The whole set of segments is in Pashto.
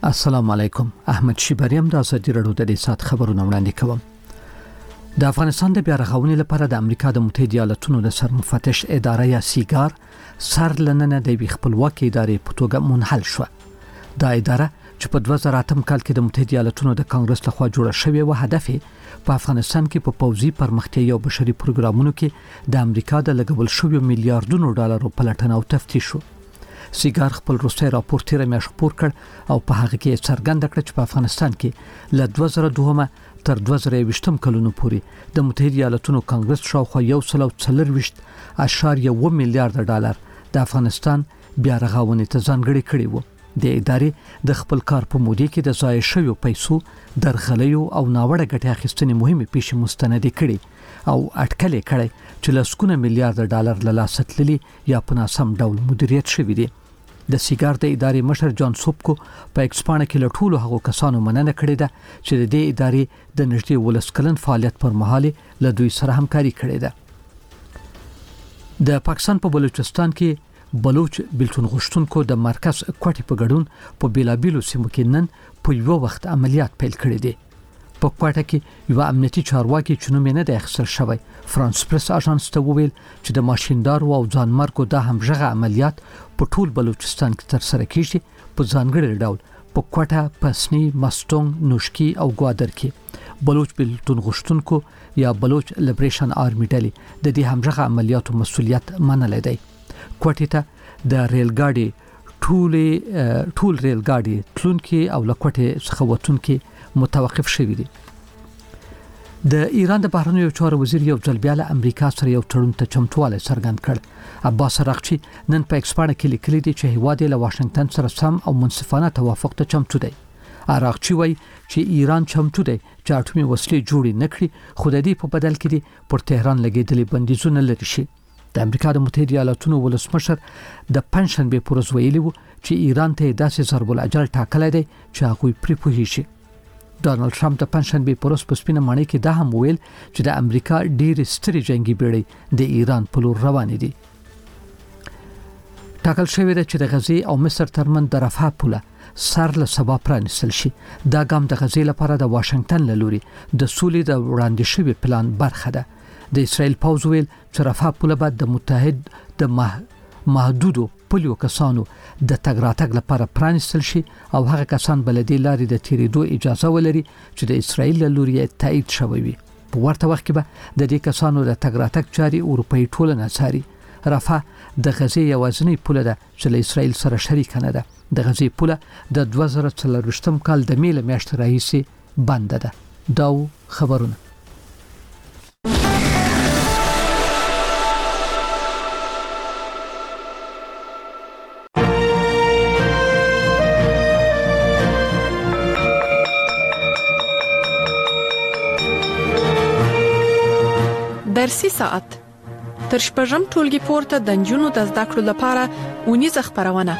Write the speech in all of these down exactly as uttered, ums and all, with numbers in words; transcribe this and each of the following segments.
السلام علیکم. احمد شیبریم د ازادي رادیو د سات خبرونه وړاندې کوم. د افغانستان د بیا رغونې لپاره د امریکا د متحده ایالاتونو د سرمفتش اداره یا سیګار سر لننه د خپلواکي ادارې په توګه منحل شو. دا اداره چې په دوه زره اتم کال کې د متحده ایالاتونو د کانګرس لخوا جوړه شوې و، هدف په افغانستان کې په پوځي پرمختیا او بشري پروګرامونو کې د امریکا د لګول شویو میلیارډونو ډالرو پلټنه او تفتیش شو. سیګار خپل روسي راپور تیر میاشت خپور کړ او په هغه کې څرګنده کړ چې په افغانستان کې له دوه زره دوه تر دوه زره یوویشتم کلونو پورې د متحده ایالاتونو کانګرس شاوخوا یو سل او څلرویشت اشاریه اووه میلیارډ ډالر د افغانستان بیا رغونې ته ځانګړي کړي وو. د ادارې د خپل کار په موده کې د ضایع شویو پیسو درغلیو او ناوړه ګټې اخیستنې مهمه پیښې مستند کړي او اټکلې کړي چې لسکونه میلیارډ ډالر له لاسه تللي یا په ناسم ډول مدیریت شوی دي. د سیګار د ادارې مشر جان سوبکو په ایکسپانه کې له ټولو هغو کسانو مننه کړې ده چې د دې ادارې د نږدې ولس کلن فعالیت پر مهال له دوی سره همکاري کړې ده. د پاکستان په بلوچستان کې بلوچ بلتون غشتونکو د مرکز کوټې په ګډون په بیلابیلو سیمو کې نن په یو وخت عملیات پیل کړي دي. په کوټه کې یو امنیتي چارواکي چې نوم یې نه دی اخیستل شوی فرانس پریس اژانس ته وویل چې د ماشیندار او ځانمرګو د همغه عملیات په ټول بلوچستان کې تر سره کیږي په ځانګړي ډول په کوټه، پسنی، مستونګ، نوشکی او ګوادر کې بلوچ بلتون غشتونکو یا بلوچ لیبریشن آرمی ډلې د دې همغه عملیاتو مسؤلیت منلی دی. کوټه ته د ریل ګاډي ټول ټول ریل ګاډي تلونکي او لکوټه څخه وتونکي متوقف شوی دي. د ایران د بهرنیو چارو وزیر یو ځل بیا له امریکا سره یو تړون ته چمتوالی څرګند کړ. عباس راغچی نن په ایکسپانه کې لیکلي دي چې هیواد له واشنگټن سره سم او منصفانه توافق ته چمتو دی. راغچی وایي چې ایران چمتو دی چې اټومي وسلې جوړې نکړي، خو د دې په بدل کې دي پر تهران لګېدلې بندیزونه لري شي. د امریکا د متحده ایالاتونو ولسمشر د پنځشنبه پر ورځ ویلي وو چې ایران ته داسې ضرب الاجل ټاکلی دی چې هغوی پرې پوهیږي. ډانلډ ټرمپ د پنځشنبه پر ورځ په سپینه ماڼۍ کې دا هم ویل چې د امریکا ډېر سترې جنگي بیړۍ د ایران په لور روانې دي. ټاکل شوی دی چې د غزې او مصر ترمن د رفح پوله سر له سبا پرانیستل شي. دا ګام د غزې لپاره د واشنگټن له لوري د سولې د وړاندې شوی پلان برخه ده. د اسرائیل پوځ ویل چې رفح پوله به د متحد د محدودو پولیو کسانو د تګ راتګ لپاره پرانیستل شي او هغه کسان بلدي لارې د تیریدو اجازه ولري چې د اسرائیل له لوري تایید شوی وي. په ورته وخت کې به د دې کسانو د تګ راتګ چاري اروپאי ټولنه څاري. رفح د غزې یوازینی پوله ده چې له اسرائیل سره شریک نه ده. د غزې پوله د دوه زره څلرویشتم کال د میله میاشتې راهیسې بند ده. دا خبرونه درسي ساعت تر شپږم ټولګي پورته د نجونو د زده کړو لپاره اونیزه خبرونه.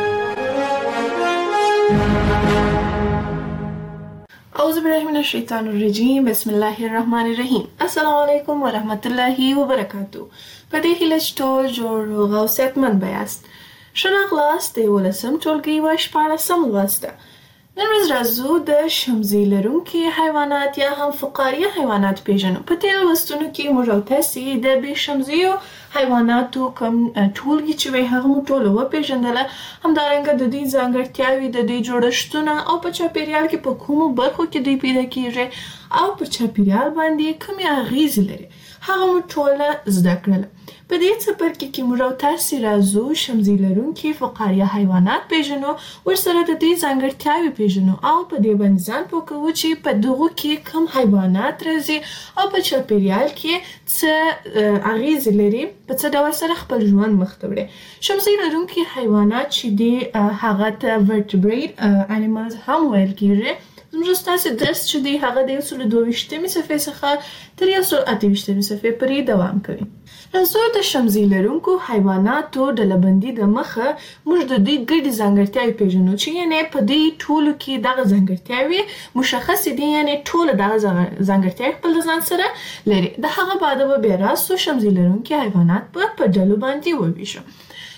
اعوذ بالله من الشیطان الرجیم، بسم الله الرحمن الرحیم. السلام علیکم ورحمت الله وبرکاتو. په دې هیله چې ټول جوړ روغ او صحتمند بیاست. ښه راغلاست د یولسم ټولګي یوه شپاړسم لوست ده. نن ورځ راځو د شمزي لرونکي حیوانات یا هم فقاریه حیوانات پیژنو. په تېرو لوستونو کې موږ او تاسې د بې شمزیو حیواناتو کوم ټولګي چې وایي هغه مو ټوله وپېژندله، همدارنګه د دوی ځانګړتیاوې، د دوی جوړښتونه او په چاپېریال کې په کومو برخو کې دوی پیدا کېږي او په چاپېریال باندې کومې اغیزې لري هغه مو ټوله زده کړله. په دې څپرکي کې موږ او تاسې راځو شمزي لرونکي فقاریه حیوانات پیژنو، ورسره د دوی ځانګړتیاوې پیژنو او په دې باندې ځان پوه کوو چې په دغو کې کوم حیوانات راځي او په چاپېریال کې څه اغیزې لري، په څه ډول سره خپل ژوند مخ ته وړي. شمزي لرونکي حیوانات چې دي هغه ته vertebrate animals هم ویل کېږي. زموږ ستاسې درس چې دی هغه د یو سل دوه ویشتمې صفحې څخه تر یو سل اته ویشتمې صفحې پورې دوام کوي. راځو د شمزي لرونکو حیواناتو ډلبندي د مخه موږ د دوی ګډې ځانګړتیاوې پیژنو چې یعنې په دې ټولو کې دغه ځانګړتیاوې مشخصې دي، یعنې ټوله دغه ځانګړتیاوې خپل د ځان سره لري. د هغه بعده به بیا راسو شمزي لرونکي حیوانات په په ډلو باندې وویشو.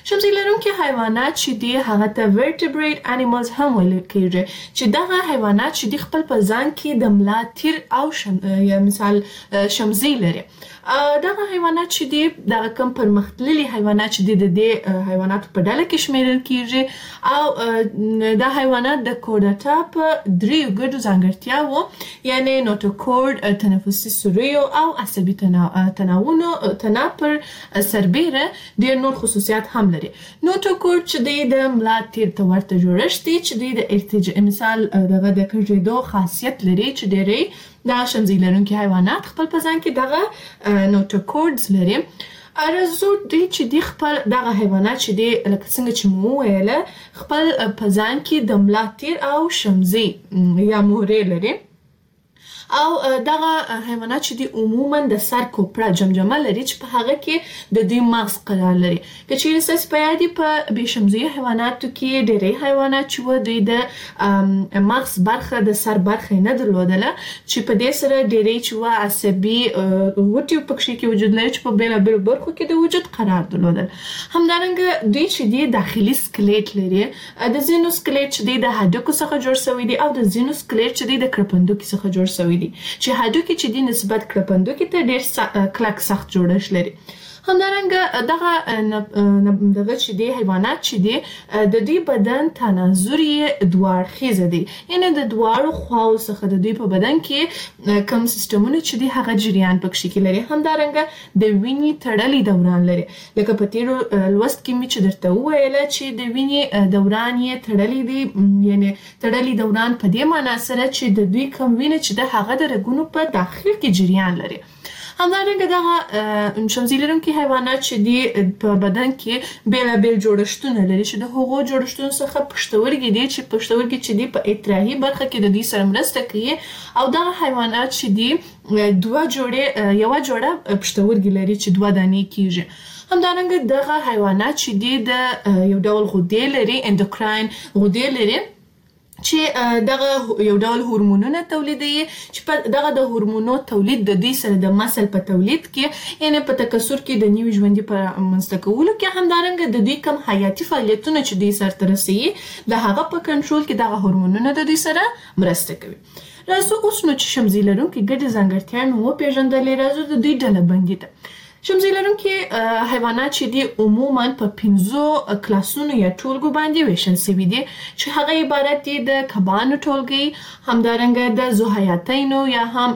شمزي لرونکي حیوانات چې دي هغه ته vertebrate animals هم ویل کېږي چې دغه حیوانات چې دي خپل په ځان کې د ملا تیر او شم... یا مثال شمزي لري. دغه حیوانات چې دي دغه کم پرمختللي حیوانات چې دي د دې حیواناتو په ډله کې شمیرل کېږي او دا حیوانات د کورډاټا په دریو ګډو ځانګړتیاوو یعنی نوټوکورډ تنفسي سوریو او عصبي تناوونو تنا پر سربیره ډېر نور خصوصیات هم لري. نوټوکورډ چې دی د ملا تیر ته ورته جوړښت دی چې دی د ارتجاع مثال دغه د کږېدو خاصیت لري چې ډېری دا شمزي لرونکي حیوانات خپل په ځان کې دغه نوټوکورډز لري. ارزو دی چې دی خپل دغه حیوانات چې دی لکه څنګه چې مو ویله خپل په ځان کې د ملا تیر او شمزي یا مهرې لري او دغه حیوانات چې دی عموما د سر کوپړه جمجمه لري چې په هغه کې د دوی مغز قرار لري. که چیرې ستاسې په یاد په بې شمزي حیواناتو کې ډېری حیوانات چې وو دوی د مغز برخه د سر برخه نه درلودله چې په دې سره ډېری چې وو عصبي غوټې پکښې کې وجود لري چې په بېلابېلو برخو کې د وجود قرار درلودل. همدارنګه دوی چې دی داخلي سکلیټ لري د ځینو سکلیټ چې دی د هډوکو څخه جوړ شوی دی او د ځینو سکلیټ چې دی د کرپندوکي څخه جوړ شوی دي چې هډوکي چې دي نسبت کرپندوکي ته ډېر کلک سخت جوړښت لري. همدارنګه دغه دغه چې دی حیوانات چې دی د دوی بدن تناظر یې دوه اړخیزه دی یعنی د دواړو خواو څخه د دوی په بدن کې کوم سیستمونه چې دی هغه جریان پکښې کې لري. همدارنګه د وینې تړلي دوران لري لکه په تېرو لوست کې مې چې درته وویله چې د وینې دوران یې تړلی دی یعنی تړلي دوران په دې معنا سره چې د دوی کوم وینه چې د هغه د رګونو په داخل کې جریان لري. همدارنګه دغه شمزي لرونکي حیوانات چې دي په بدن کې بېلابېل جوړښتونه لري چې د هغو جوړښتونو څخه پښتورګي دي چې پښتورګي چې دي په اطراحي برخه کې د دوی سره مرسته کوي او دغه حیوانات چې دي دوه جوړې یوه جوړه پښتورګي لري چې دوه دانې کېږي. همدارنګه دغه حیوانات چې دي د یو ډول غدې لري اندوکراین غدې لري چې دغه یو ډول هورمونونه تولیدوي چې دغه د هورمونو تولید د دوی سره د مسل په تولید کې یعنی په تکثر کې د نوي ژوندي په رامنځته کولو کې همدارنګه د دوی کم حیاتي فعالیتونه چې دوی سرته رسوي د هغه په کنټرول کې دغه هورمونونه د دوی سره مرسته کوي. راځو اوس نو چې شمزي لرونکي ګډې ځانګړتیاوې مو وپېژندلې راځو د دوی ډله بندي ته. شمزي لرونکي حیوانات چې دي عموما په پنځو کلاسونو یا ټولګو باندې ویشل شوي دي چې هغه عبارت دي د کبانو ټولګي همدارنګه د ذوحیاتینو یا هم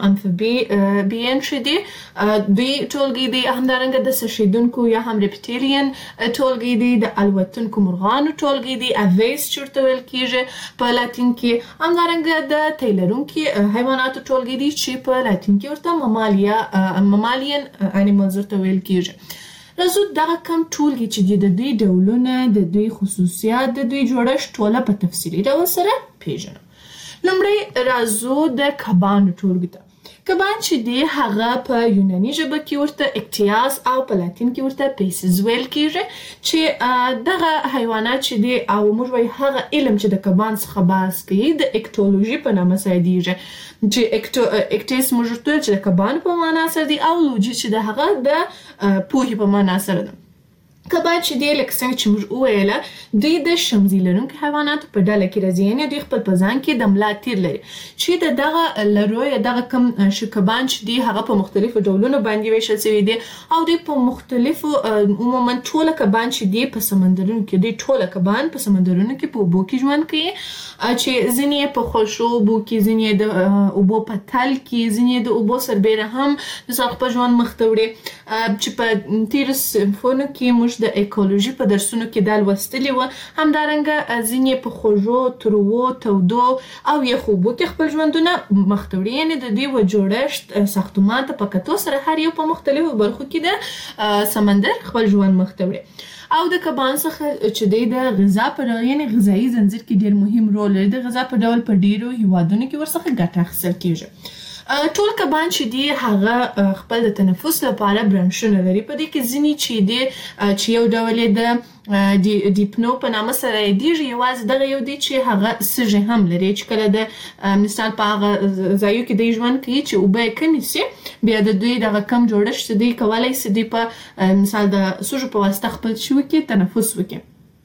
امفیبین چې دي دوی ټولګي دي همدارنګه د څښیدونکو یا هم ریپټیلین ټولګي دي د الوتونکو مرغانو ټولګي دي اویس چې ورته ویل کېږي په لاتین کې همدارنګه د تی لرونکي حیواناتو ټولګي دي چې په لاتین کې ورته ممالیا ممالین انیملز ورته ویل کېږي. راځو دغه کم ټولګي چې دي د دوی ډولونه د دوی خصوصیات د دوی جوړښت ټوله په تفصیلي ډول سره پیژنو. لومړی راځو د کبانو ټولګي ته. کبان چې دی هغه په یوناني ژبه کې ورته اکټیاس او په لاتین کې ورته پیسز ویل کېږي چې دغه حیوانات چې دی او موږ وایو هغه علم چې د کبان څخه بحث کوي د اکټولوژي په نامه یادیږي چې اکټیس موږ ورته چې د کبانو په معنا سره دی او لوجي چې د هغه د پوهې په معنا سره ده. کبان چې دی لکه څنګه چې موږ وویله دوی د شمزي لرونکو حیواناتو په ډله کې راځي یعنې دوی خپل په ځان کې د ملا تیر لري چې د دغه لرو یا دغه کم کبان چې دی هغه په مختلفو ډولونو باندې ویشل شوي دي او دوی په مختلفو عموما ټوله کبان چې دی په سمندرونو کې دوی ټوله کبان په سمندرونو کې په اوبو کې ژوند کوي چې ځینې یې په خوږو اوبو کې ځینې یې د اوبو په تل کې ځینې یې د اوبو سربیره هم د ساق په ژوند مخ ته وړي چې په تېرو صنفونو کې موږ د ایکولوژي په درسونو کې دا لوستلي وو. همدارنګه ځینې په خوږو تروو تودو او یخو اوبو کې خپل ژوندونه مخ ته وړي یعنې د دوی و جوړښت ساختمان ته په کتو سره هر یو په مختلفو برخو کې د سمندر خپل ژوند مخ ته وړي او د کبان څخه چې دی د غذا په ډول یعنې غذایي ځنځیر کې ډېر مهم رول لري. د غذا په ډول په ډېرو هیوادونو کې ورڅخه ګټه اخیستل کېږي. ټول کبان چې دي هغه خپل د تنفس لپاره برانشونه لري. په دې کې ځینې چې دي چې یو ډول د دی دیپنو په نامه سره دیږي، یوازې دغه یو دی چې هغه سږي هم لري چې کله د مثال په هغه ځایو کې دی ژوند کوي چې اوبه کمې سي، بیا د دوی دغه کم جوړښت دی کولی سي دی په مثال د سږو په واسطه خپل شي وکړي، تنفس وکړي.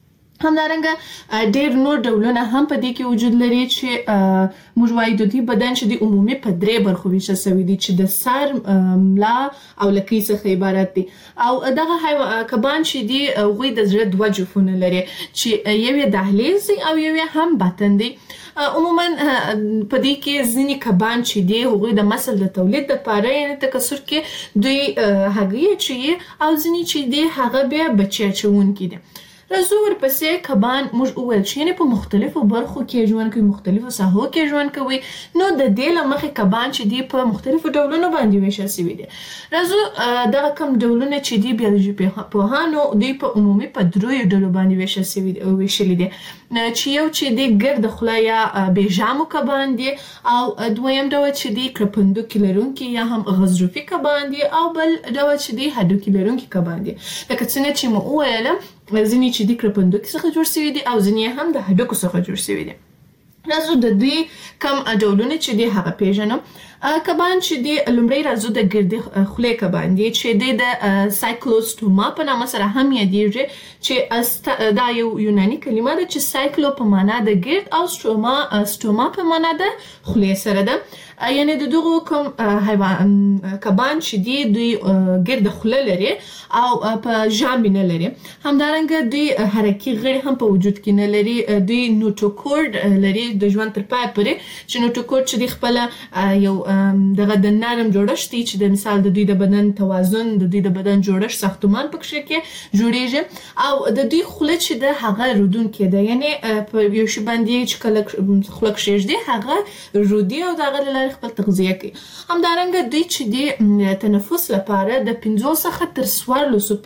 همدارنګه ډېر نور ډولونه هم په دې کې وجود لري چې موږ وایو د دوی بدن چې دی عمومي په درې برخو ویشل شوی دی چې د سر، ملا او لکۍ څخه عبارت دی. او دغه کبان چې دي هغوی د زړه دوه جوفونه لري چې یو یې دهلیز دی او یو یې هم بطن دی. عموما په دې کې ځینې کبان چې دي هغوی د مسل د تولید لپاره یعنې تکثر کې دوی هګۍ اچوي او ځینې چې دي هغه بیا بچي اچوونکي دي. راځو ورپسې کبان موږ وویل چې یعنې په مختلفو برخو کې ژوند کوي، مختلفو ساحو کې ژوند کوي. نو د دې له مخې کبان چې دي په مختلفو ډولونو باندې ویشل شوي دي. راځو دغه کم ډولونه چې دي بیولوژي پوهانو دوی په عمومي په دریو ډلو باندې ویشل شوي دي ویشلي دي چې یو چې دی ګرد خوله یا بیژامو کبان دي، او دویم ډول چې دی کرپندوکي لرونکي یا هم غضروفي کبان دي، او بل ډول چې دی هډوکي لرونکي کبان دي. لکه څنګه چې مو وویلم ځینې چې دی کرپندوکي څخه جوړ شوي دي او ځینې هم د هډوکو څخه جوړ شوي دي. راځو د دوی کم ډولونه چې دی هغه پیژنم. کبان چې دی لومړی راځو د ګردې خولې کبان دي چې دی د سایکلوستوما په نامه سره هم یادیږي چې دا یو یوناني کلمه ده چې سایکلو په معنا د ګرد او سټوما سټوما په معنا د خولې سره ده. یعنی د دغو کوم حیوان کبان چې دي دوی ګرد خوله لري او په ژامې نه لري. همدارنګه دوی حرکي غړي هم په وجود کې نه لري. دوی نوټوکورد لري د ژوند تر پای پورې چې نوټوکورد چې دی خپله یو دغه د نرم جوړښت دی چې د مثال د دوی د بدن توازن، د دوی د بدن جوړښت، ساختمان پکښې کې جوړیږي. او د دوی خوله چې ده هغه رودونکې ده، یعنې په یو شي باندې چې کله خوله کښېږدي هغه رودي او د هغه له لارې خپل تغذیه کوي. همدارنګه دوی چې دی تنفس لپاره د پنځو څخه تر څوارلسو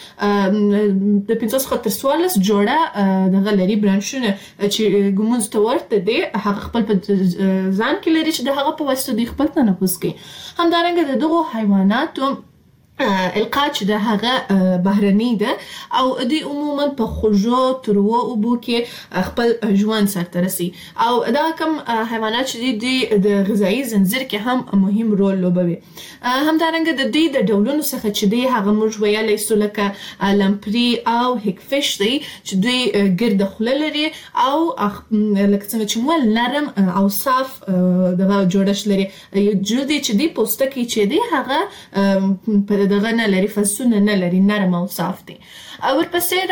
پورې د پنځو څخه تر څوارلس جوړه دغه لري برانشونه چې ګمونځ ته ورته دی، هغه خپل په ځان کې لري چې د هغه په واسطه دوی خپل تنفس کوي. همدارنګه د دغو حیواناتو القا چې د هغه بهرني ده او دوی عموما په خوږو تروو اوبو کې خپل ژوند سرته رسي. او دا کوم حیوانات چې دي د غذایي زنځیر کې هم مهم رول لوبوي. همدارنګه د دوی د ډولونو څخه چې دی هغه موږ ویلی سو لکه لمپري او هیکفش دی چې دوی ګرده خوله لري او لکه څنګه چې مو نرم او صاف دغه جوړښت لري. جو دی چې دی پوستکی چې دی هغه په دغه نه لري، فصونه نه لري، نرم او صاف دي. ورپسې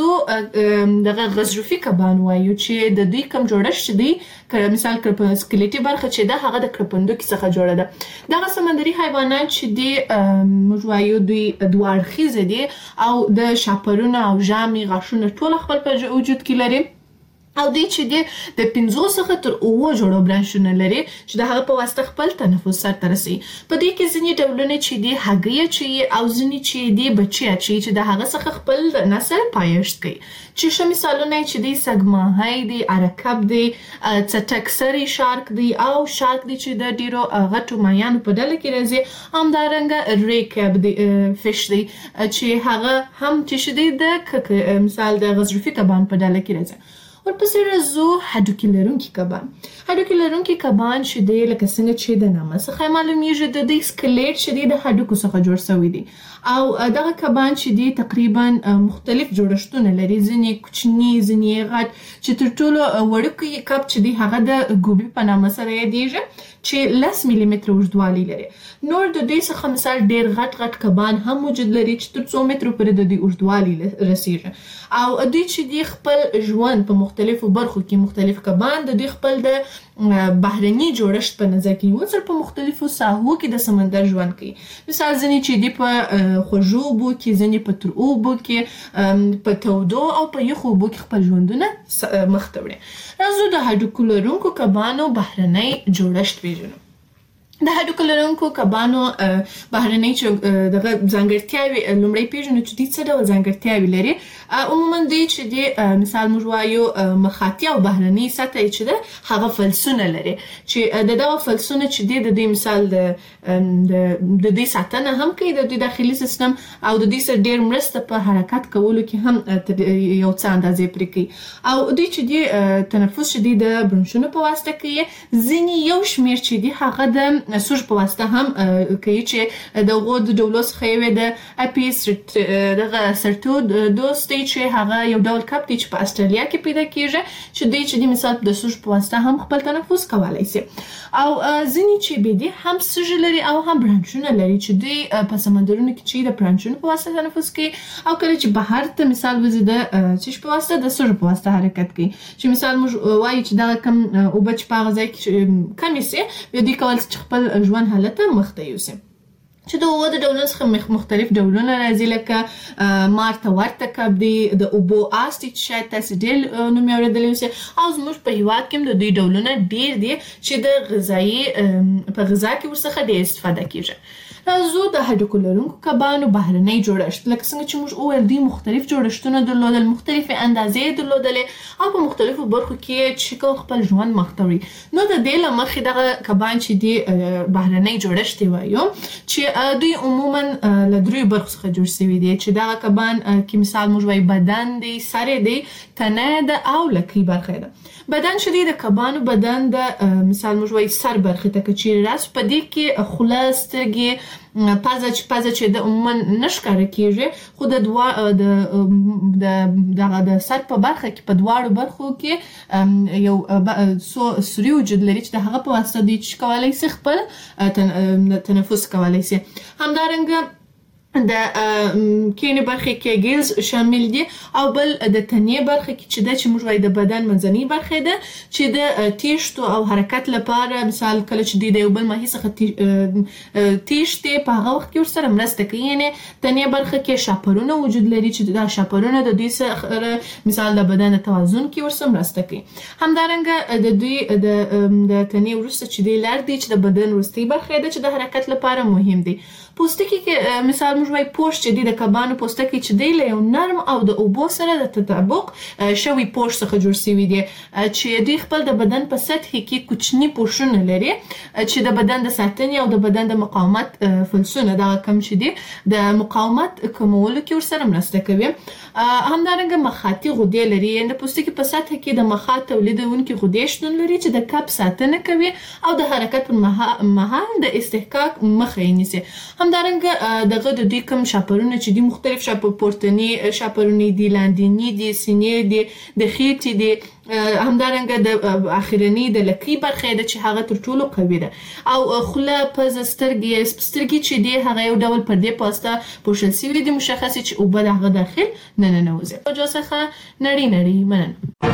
راځو دغه غضروفي کبان وایو چې د دوی کم جوړښت دی مثال سکلیټي برخه چې ده هغه د کرپندوکي څخه جوړه ده. دغه سمندري حیوانات چې دی موږ وایو دوی دوه اړخیزه دي او د شاپرونه او ژامې غاښونه ټول خپل په وجود کې لري. او دوی چې دی د پنځو څخه تر اووه جوړو برانشونه لري چې د هغه په واسطه خپل تنفس سرته رسوي. په دې کې ځینې ډولونه چې دی هګۍ اچوي او ځینې چې دی بچي اچوي چې د هغه څخه خپل نسل پایښت کوي. چې ښه مثالونه چې دی سګماهی دی، عرکب دی، څټک سری شارک دی او شارک دی چې د ډیرو غټو ماهیانو په ډله کې راځي. همدارنګه ریکب دی فش دی چې هغه هم چې دی د مثال د غضروفي کبان په ډله کې راځي. ورپسې راځو هډوکي لرونکي کبان. هډوکي لرونکي کبان چې دی لکه څنګه چې د نامه څخه معلومیږي د دوی سکلیټ چې دی د هډوکو څخه جوړ شوی دی. او دغه کبان چې دی تقریبا مختلف جوړښتونه لري، ځینې کوچني، ځینې غټ، چې تر ټولو وړوکی کب چې دی هغه د ګوبي په نامه سره یادیږي چې لس میلی متره اوږدوالی لري. نور د دوی څخه مثال ډیر غټ غټ کبان هم موجود لري چې تر څو مترو پورې د دوی اوږدوالی رسیږي. او دوی چې دی خپل ژوند په مختلفو برخو کې مختلف کبان د دوی خپل د بهرني جوړښت په نظر کې نیول په مختلفو ساحو کې د سمندر ژوند کوي. مثال ځینې چې دی په خوږو اوبو کې، ځینې په تروو اوبو کې، په تودو او په یخو اوبو کې خپل ژوندونه مخته وړي. راځو د هډوکو لرونکو کبانو بهرنی جوړښت پیژنو. د هډوکو لرونکو کبانو بهرنۍ دغه ځانګړتیاوې لومړی پیژنو چې دوی څه ډول ځانګړتیاوې لري. عموما دوی چې د مثال موږ وایو مخاطي او بهرنۍ سطح چې ده هغه فلسونه لري چې د دغه فلسونه چې دی د دوی مثال د دوی ساتنه هم کوي د دوی داخلي سیستم او د دوی سره ډېر مرسته په حرکت کولو کې هم یو څه اندازې پرې کوي او دوی چې دی تنفس چې دی د برونشونو په واسطه کوي. ځینې یو شمېر چې دی هغه د سوژ په واسطه هم کوي چې د هغو د ډولو څخه یو د اپي دغه سرټودوس دی چې هغه یو ډول کب دی چې په استرالیا کې پیدا کیږي چې دی چې د مثال د سوژ په واسطه هم خپل تنفس کولی شي او ځینې چې به دی هم سوژ لري او هم برانچونه لري چې دوی په سمندرونو کې چې د برانچونو په واسطه تنفس کوي او کله چې بهر ته مثال وځي د سوژ په واسطه د سوژ په واسطه حرکت کوي چې مثال موږ وایو چې دا کم اوبه چې په هغه ځای کې کمې سي بیا دوی کولی چې خپل ژوند حالت ته مخته یوسي چې د اوبو د ډولونو څخه مختلف ډولونه راځي لکه مار ته ورته کب دی د اوبو اس دی چې شاید تاسې ډېر نوم یې اورېدلی اوسئ او زموږ په هېواد کې هم د دوی ډولونه ډېر دي چې د غذایي په غذا کې ورڅخه ډېر استفاده کېږي. راځو د هډوکو لرونکو کبانو بهرنی جوړښت لکه څنګه چې موږ وویل دوی مختلف جوړښتونه درلودل مختلفې اندازې درلودلې او په مختلفو برخو کې شکل خپل ژوند مخته وړي. نو د دې له مخې دغه کبان چې دي بهرنی جوړښت یې وایو چې دوی عموما له دریو برخو څخه جوړ شوي دي چې دغه کبان کې مثال موږ وایو بدن دی سر دی تنه ده او لکۍ برخه ده. بدن چې دی د کبانو بدن د مثال موږ وایو سر برخې ته که چیرې راسو په دې کې خوله سترګې پزه چې پزه چې د عموما نه ښکاره کېږي خو د دوا د دغه د سر په برخه کې په دواړو برخو کې یو سوري وجود لري چې د هغه په واسطه دوی چې کولی شي خپل تنفس کولی شي. همدارنګه د کینې برخې کې ګیلز شامل دي او بل د تنې برخه کې چې ده چې موږ وایو د بدن منځنۍ برخه ده چې د تیښتو او حرکت لپاره مثال کله چې دوی د یو بل ماهي څخه تیښتې په هغه وخت کې ورسره مرسته کوي. یعنې تنې برخه کې شاپرونه وجود لري چې دا شاپرونه د دوی سره مثال د بدن د توازن کې ورسره مرسته کوي. همدارنګه د دوی د تنې وروسته چې دی لر دی چې د بدن وروستۍ برخه ده چې د حرکت لپاره مهم دی. پوستکي کې مثال موږ وایو پوش چې دی د کبانو پوستکي چې دی له یو نرم او د اوبو سره د تطابق شوي پوش څخه جوړ شوي دي چې دوی خپل د بدن په سطح کې کوچني پوشونه لري چې د بدن د ساتنې او د بدن د مقاومت فلسونه دغه کم چې دي د مقاومت کمولو کې ورسره مرسته کوي. همدارنګه مخاطي غدې لري یعنې د پوستکي په سطح کې د مخاط تولیدونکي غدې شتون لري چې د کب ساتنه کوي او د حرکت پر مهال د استحقاق مخه یې نیسي. همدارنګه دغه د دوی کوم شاپرونه چې دي مختلف شاپر پورتني شاپرونه دي لاندیني دي سینې دي د خېټې دي همدارنګه د اخرنی د لکۍ برخه ده چې هغه تر ټولو قوي ده او خوله پزه سترګې سترګې چې دي هغه یو ډول پردې په واسطه پوښل شوي دي مشخصې چې اوبه د هغه داخل نه ننوځي. په وجه څخه نړۍ نړۍ مننه.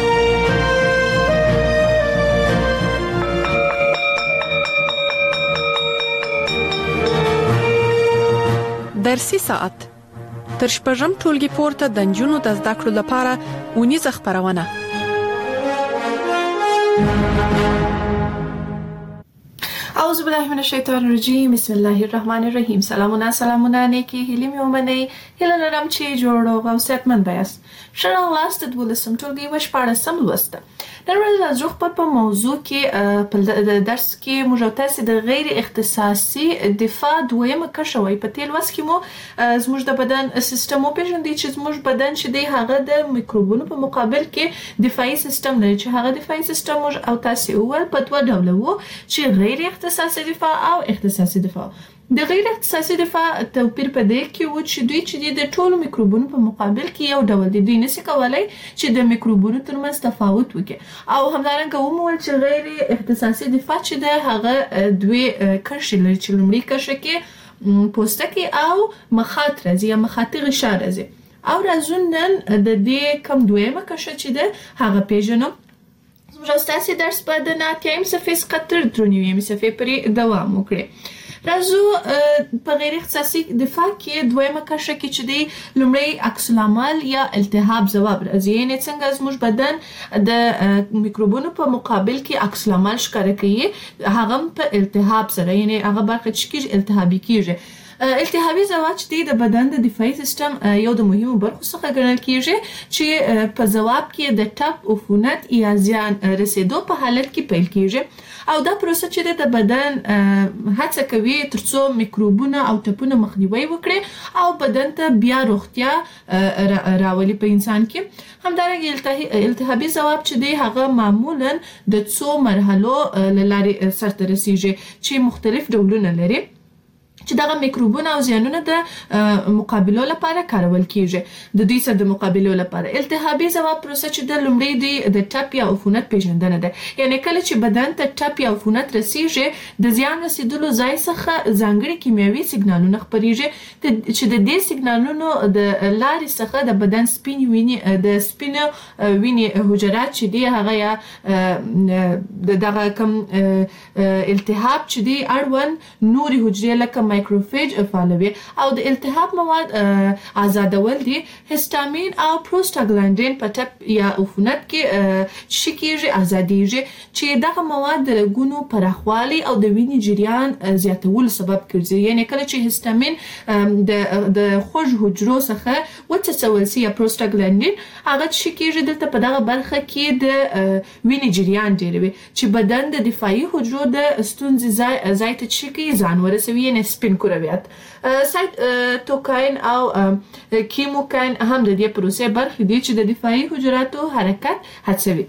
درسي ساعت تر شپږم ټولګي پورته د نجونو د زده کړو لپاره اونیزه خپرونه. اعوذ بالله من الشیطان الرجیم بسم الله الرحمن الرحیم. سلامونه سلامونه نیکی هیلې مې ومنئ. هیله لرم چې جوړ روغ او صحتمند یاست. ښه راغلاست د دولسم ټولګي یوه شپاړسم لوست. نن ورځ راځو خپل په موضوع کې په درس کې موږ او تاسې د غیر اختصاصي دفاع دویمه کرښه وایي. په تېر لوست کې مو زموږ د بدن سیستم وپېژندی چې زموږ بدن چې دی هغه د میکروبونو په مقابل کې دفاعي سیستم لري چې هغه دفاعي سیستم موږ او تاسې وویل په دوه ډوله وو چې غیر اختصاصي دفاع او اختصاصي دفاع. د غیر اختصاصي دفاع توپیر په دې کې و چې دوی چې د ټولو میکروبونو په مقابل کې یو ډول دي. دوی نشي کولای چې د میکروبونو ترمنځ تفاوت وکړي او همدارنګه ومویل چې غیر اختصاصي دفاع چې ده هغه دوی کرښې لري چې لومړۍ کرښه کې پوستکي او مخاط راځي یا مخاطي غشا راځي او راځو نن د دې کم دویمه کرښه چې ده هغه پیژنو. زموږ ستاسې درس به د نهه اتیایم صفحې څخه تر درې نوي صفحې پورې دوام وکړي. راځو په غیر اختصاصي دفاع کې دویمه کرښه کې چې دی لومړی عکس العمل یا التهاب ځواب راځي، یعنی څنګه زموږ بدن د میکروبونو په مقابل کې عکس العمل ښکاره کوي، هغه په التهاب سره، یعنی هغه برخه چې کېږي التهابي کېږي. التهابي ځواب چې دی د بدن د دفاعي سیستم یو د مهمو برخو څخه ګڼل کېږي چې په ځواب کې د ټپ، عفونت یا زیان رسیدو په حالت کې پیل کېږي، او دا پروسه چې د بدن هڅه کوي ترڅو میکروبونه او ټپونه مخنیوي وکړي او بدن ته بیا روغتیا راولي په انسان کې. همدارنګه التهابي ځواب چې دی هغه معمولا د څو مرحلو له لارې سرته رسیږي چې مختلف ډولونه لري چې دغه میکروبونه او زیانونه د مقابلو لپاره کارول کیږي. د دوی سره د مقابلو لپاره التهابي ځواب پروسه چې د لومړی دی د ټپ یا عفونت پیژندنه ده، یعنی کله چې بدن ته ټپ یا عفونت رسیږي د زیان رسیدلو ځای څخه ځانګړي کیمیاوي سیګنالونه خپریږي چې د دې سیګنالونو د لارې څخه د بدن سپین ویني د سپینو ویني حجرات چې دی هغه یا دغه کم التهاب چې دی اړوند نوري حجرې لکه مایکروفیج فعالوي او د التهاب مواد آزادول دي هیستامین او پروستاګلاندین په ټپ یا عفونت کې شکیږي آزادیږي چې دغه مواد د رګونو پراخوالي او د وینې جریان زیاتولو سبب ګرځي، یعنی کله چې هیستامین د د خوږ حجرو څخه وڅڅول سي یا پروستاګلاندین هغه شکیږي دلته په دغه برخه کې د وینې جریان ډیروي چې بدن د دفاعي حجرو د ستونزې ځای ته شکی ځان ورسوي، یعنی سپین کرویات. سایتوکاین او کیموکاین هم د دې پروسې برخې دي چې د دفاعي حجراتو حرکت هڅوي.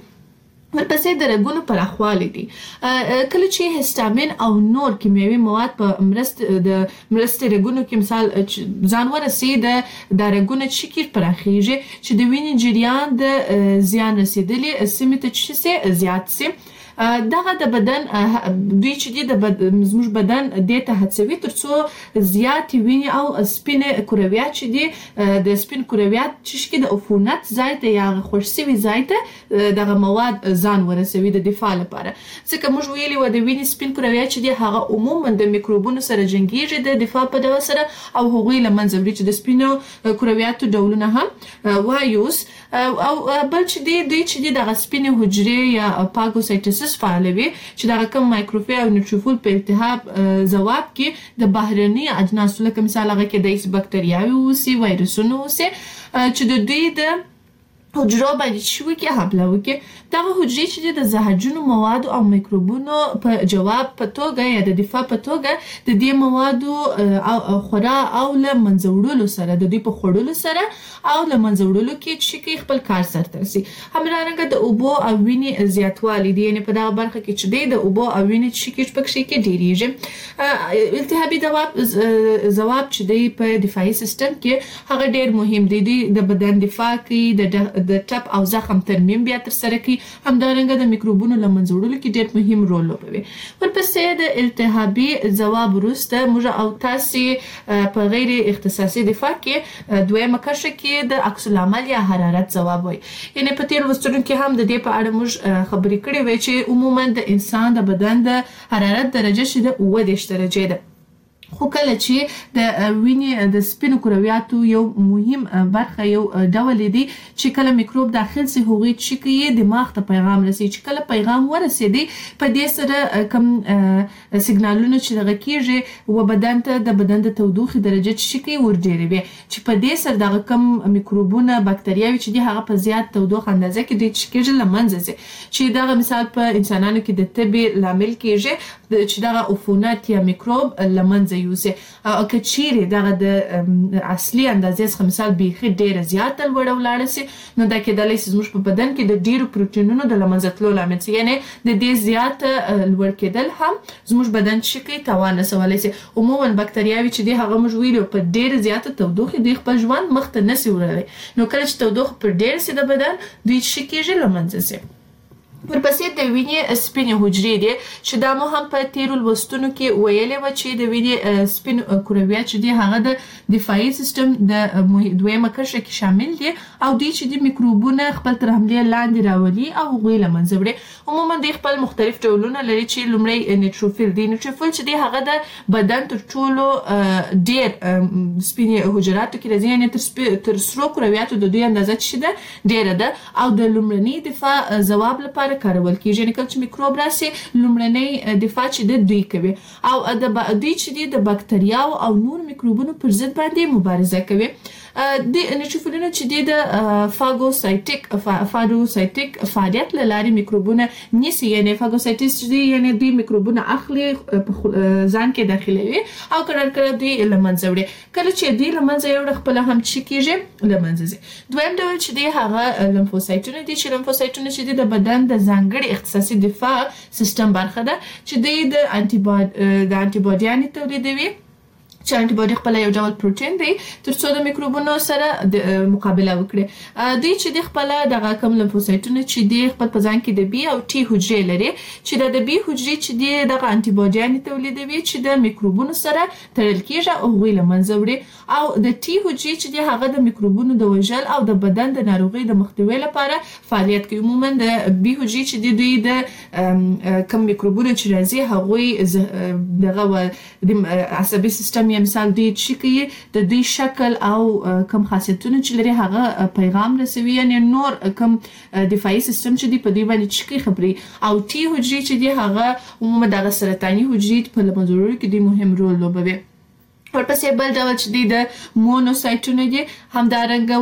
ورپسې د رګونو پراخوالی دي. کله چې هیستامین او نور کیمیاوي مواد په مرسته د مرسته رګونو کې مثال ځان ورسي د د رګونو شکل پراخیږي چې د وینې جریان د زیان رسیدلې سیمه ته چې زیات سي. دغه د بدن دوی چې د زموږ بدن د ته هڅوي ترڅو زیات ویني او سپینه کرویات چې دي د سپین کرویات چې د عفونت ځای ته یا خوشسوي ځای ته دغه مواد ځان ورسوي د دفاع لپاره. ځکه موږ ویلي و د وینې سپین کرویات چې دي هغه عموما د میکروبونو سره جنګیږي د دفاع په ډول سره او هغوی له منځه وړي چې د سپینو کرویاتو ډولونه هم وایوس او بل چې دي دوی چې دي دغه سپینې حجرې یا پاګوسایټس فعالوي چې دا کوم مایکروفیج او نیوټروفیل په التهاب ځواب کې د بهرني اجناسو لکه مثال هغه کې د ایس بکټریاوي اوسي، وایرسونه اوسي چې د دوی د حجرو باندې شوي کې حمله وکړي. دغه حجرې چې د زهرجنو موادو او میکروبونو په جواب په توګه یا د دفاع په توګه د دې موادو او خورا او له منځه وړلو سره د دوی په خوړلو سره او له منځه وړلو کې چې خپل کار سرته رسي. همدارنګه د اوبو او وینې زیاتوالی دی، یعنی په دغه برخه کې چې دی د اوبو او وینې شکل پکې کې ډیریږي. التهابي ځواب ځواب چې دی په دفاعي سیستم کې هغه ډیر مهم دی، د بدن دفاع کوي، د د ټپ او زخم ترمیم بیا تر سره کوي، همدارنګه د میکروبونو له منځه وړلو کې ډېر مهم رول لوبوي. ورپسې د التهابي ځواب وروسته موږ او تاسې په غیر اختصاصي دفاع کې دویمه کرښه کې د عکس العمل یا حرارت ځواب وایي. یعنی په تیر لوستونو کې هم د دې په اړه موږ خبرې کړې وې چې عموما د انسان د بدن د حرارت درجه چې د اووه دېرش درجې ده، خو کله چې د وینې د سپینو کرویاتو یو مهم برخه یو ډول دی چې کله میکروب داخل سي هغوی چې کوي دماغ ته پیغام رسي، چې کله پیغام ورسېدي په دې سره کم سیګنالونه چې دغه کېږي و بدن ته د بدن د تودوخې درجه چې کوي ورډېروي، چې په دې سره دغه کم میکروبونه بکتریاوي چې دي هغه په زیات تودوخه اندازه کې دي چې کېږي له منځه ځي، چې دغه مثال په انسانانو کې د تبې لامل کېږي چې دغه عفونت یا میکروب له منځه یوسي. او که چیرې دغه د اصلي اندازې څخه مثال بیخي ډیره زیاته لوړه ولاړه سي نو دا کېدلی سي زموږ په بدن کې د ډیرو پروټینونو د له منځه تلو لامل سي، یعنی د دې زیات لوړ کېدل هم زموږ بدن چې کوي تاوان رسولی سي. عموما بکتریاوي چې دي هغه موږ ویلو په ډیره زیاته تودوخې دوی خپل ژوند مخ ته نسي وړلی، نو کله چې تودوخه پر ډیره سي د بدن دوی چې کېږي له منځه ځي. ورپسې د وینې سپینې حجرې دي چې دا مو هم په تیرو لوستونو کې ویلې وه چې د وینې سپین کرویات چې دي هغه د دفاعي سیستم د دویمه کرښه کې شامل دي او دوی چې دي میکروبونه خپل تر حملې لاندې راولي او هغوی له منځه وړي. عموما دوی خپل مختلف ډولونه لري چې لومړی نیوټروفیل دی. نیوټروفیل چې دی هغه د بدن تر ټولو ډېر سپینې حجراتو کې راځي، یعنې تر سرو کرویاتو د دوی اندازه چې ده ډېره ده او د لومړني دفاع ځواب لپاره کارول کیږي. یعنې کله چې میکروب راسي لومړنۍ دفاع چې ده دوی کوي او د دوی چې دي د باکتریاو او نور میکروبونو پر ضد باندې مبارزه کوي. د نیوټروفیلونه چې دي د فاګوسایټیک فاګوسایټیک فعالیت له لارې میکروبونه نیسي، یعنې فاګوسایټیس چې دي یعنې دوی میکروبونه اخلي په ځان کې داخلوي او کله کله دوی له منځه وړي. کله چې دوی له منځه یوړه خپله هم څه کیږي له منځه ځي. دویم ډول چې دی هغه لمفوسایټونه دي چې لمفوسایټونه چې دي د بدن د ځانګړي اختصاصي دفاع سیستم برخه ده چې دوی د انټي د انټي تولیدوي چې انټي باډي خپل یو ډول پروتین دی تر څو د میکروبونو سره د مقابله وکړي. دوی چې د خپل دغه کم لمفوسایټونه چې دی خپل په ځان کې د بي او ټي حجرې لري چې د بي حجرې چې دی دغه انټي باډیان تولیدوي چې د میکروبونو سره تړل کیږي او هغوی له منځه وړي، او د ټي حجرې چې دی هغه د میکروبونو د وژل او د بدن د ناروغۍ د مخنیوي لپاره فعالیت کوي. عموما د بي حجرې چې دی دوی د کم میکروبونو چې راځي هغوی دغه د عصبي سیستم مثال دوی چې کوي د دوی شکل او کم خاصیتونه چې لري هغه پیغام رسوي، یعنې نور کم دفاعي سیستم چې دی په دوی باندې چې کوي خبري. او ټي حجرې چې دی هغه عموما دغه سرطاني حجرې په له منځه وړلو کې دوی مهم رول لوبوي. ورپسې بل ډول چې دی د مونوسایټونه دي همدارنګه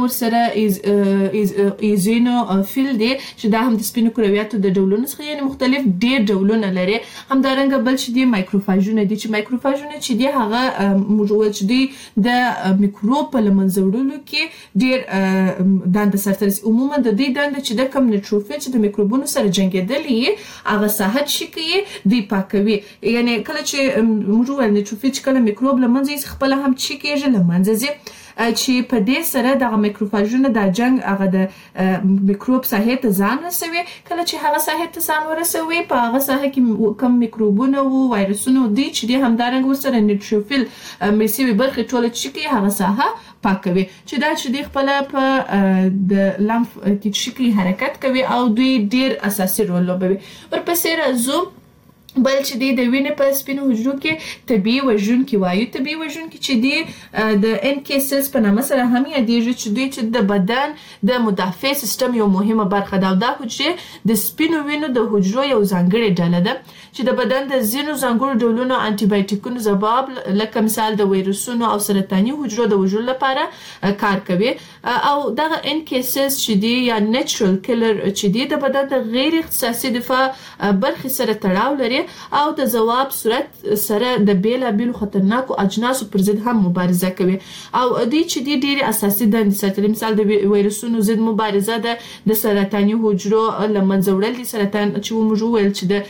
ورسره ایزینوفیل دی چې دا هم د سپینو کرویاتو د ډولونو څخه یعنې مختلف ډېر ډولونه لري. همدارنګه بل چې دی مایکروفاژونه دي چې مایکروفاژونه چې دی هغه موږ وویل چې دوی د میکروب په له منځه وړلو کې ډېر دنده سرته رسي. عموما د دوی دنده چې د کم نیوټروفیل چې د میکروبونو سره جنګېدلي یې هغه ساحه چې کوي دوی پاکوي. یعنې کله چې موږ وویل نیوټروفیل چې کله میکروب له منځه خپل هم چې کېږي له منځه ځي چې په دې سره دغه میکروفاژونه د جنگ هغه د میکروب ساحې ته ځان رسوي. کله چې هغه ساحې ته ځان ورسوي په هغه ساحه کې کم میکروبونه او وایرسونه دي چې دي همدارنګه ورسره نیوټروفیل مړ شوي برخې ټوله چې کوي هغه ساحه پاکوي چې دا چې دی خپل په د لمف کې چې کوي حرکت کوي او دوی ډیر اساسي رول لوبوي. ورپسې راځو بل چې دی د وینې په سپینو حجرو کې طبیعي وژونکي وایو. طبیعي وژونکي چې دی د ان کې سیلز په نامه سره هم یادېږي چې دوی چې د بدن د مدافع سیستم یو مهمه برخه ده او دا حجرې د سپینو وینو د حجرو یو ځانګړې ډله ده چې د بدن د ځینو ځانګړو ډولونو انټي بایوټیکونو ځواب لکه مثال د ویروسونو او سرطاني حجرو د وژلو لپاره کار کوي. او دغه ان کې سیلز چې دی یا نیچرل کلر چې دی د بدن د غیر اختصاصي دفاع برخې سره تړاو لري او د ځواب صورت سره د بیلابیلو خطرناکو اجناسو پر ضد هم مبارزه کوي. او دوی چې دی ډېرې اساسي دندې ساتي، مثال د ویروسونو ضد مبارزه ده، د سرطاني حجرو له منځه وړل دي. سرطان چې موږ وویل چې د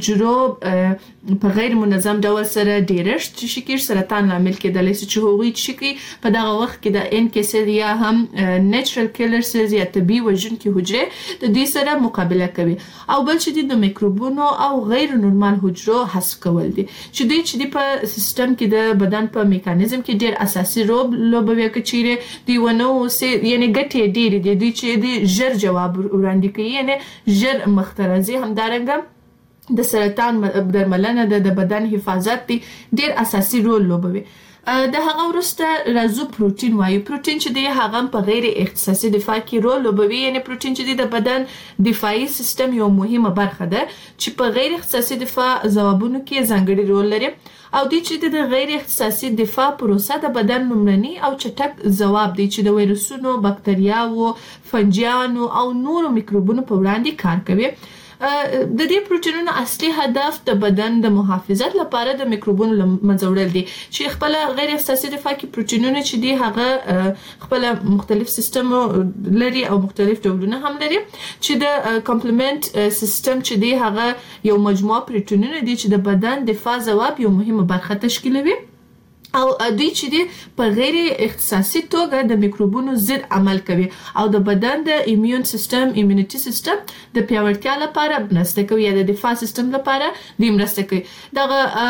حجرو په غیر منظم ډول سره ډیرښت چې کېږي سرطان لامل کېدلی شي چې هغوی چې کوي په دغه وخت کې د ان کې سیل یا هم نیچرل کلر سیلز یا طبیعي وژونکي حجرې د دوی سره مقابله کوي. او بل چې دی د میکروبونو او غیر نورمال حجرو حذف کول دي چې دوی چې دی په سیستم کې د بدن په میکانیزم کې ډېر اساسي رول لوبوي. که چیرې دوی ونه اوسي یعنې ګټې ډېرې دي، دوی چې دی ژر جواب وړاندې کوي یعنې ژر مخته راځي. همدارنګه د سرطان درملنه د بدن حفاظت دی ډېر اساسي رول لوبوي. د هغه وروسته راځو پروتین وایو. پروتین چې دی هغه په غیر اختصاصي دفاع کې رول لوبوي، یعنې پروتین چې دی د بدن دفاعي سیستم یو مهمه برخه ده چې په غیر اختصاصي دفاع ځوابونو کې ځانګړي رول لري. او دوی چې د غیر اختصاصي دفاع پروسه د بدن لومړني او چټک ځواب دی چې د ویروسونو، بکتریاوو، فنجیانو او نورو میکروبونو په وړاندې کار کوي. د دې پروتینونو اصلي هدف د بدن د محافظت لپاره د میکروبونو له منځه وړل دي چې خپل غیر اختصاصي دفاع کې پروتینونه چې دي هغه خپل مختلف سیستم لري او مختلف ډولونه هم لري چې د کمپلیمنت سیستم چې دی هغه یو مجموعه پروتینونه دي چې د بدن دفاع ځواب یو مهمه برخه تشکیلوي. او دوی چې دی په غیر اختصاصي توګه د میکروبونو ضد عمل کوي او د بدن د ایمیون سیستم ایمونیټي سیستم د پیاوړتیا لپاره مرسته کوي یا د دفاع سیستم لپاره د مرسته کوي دغه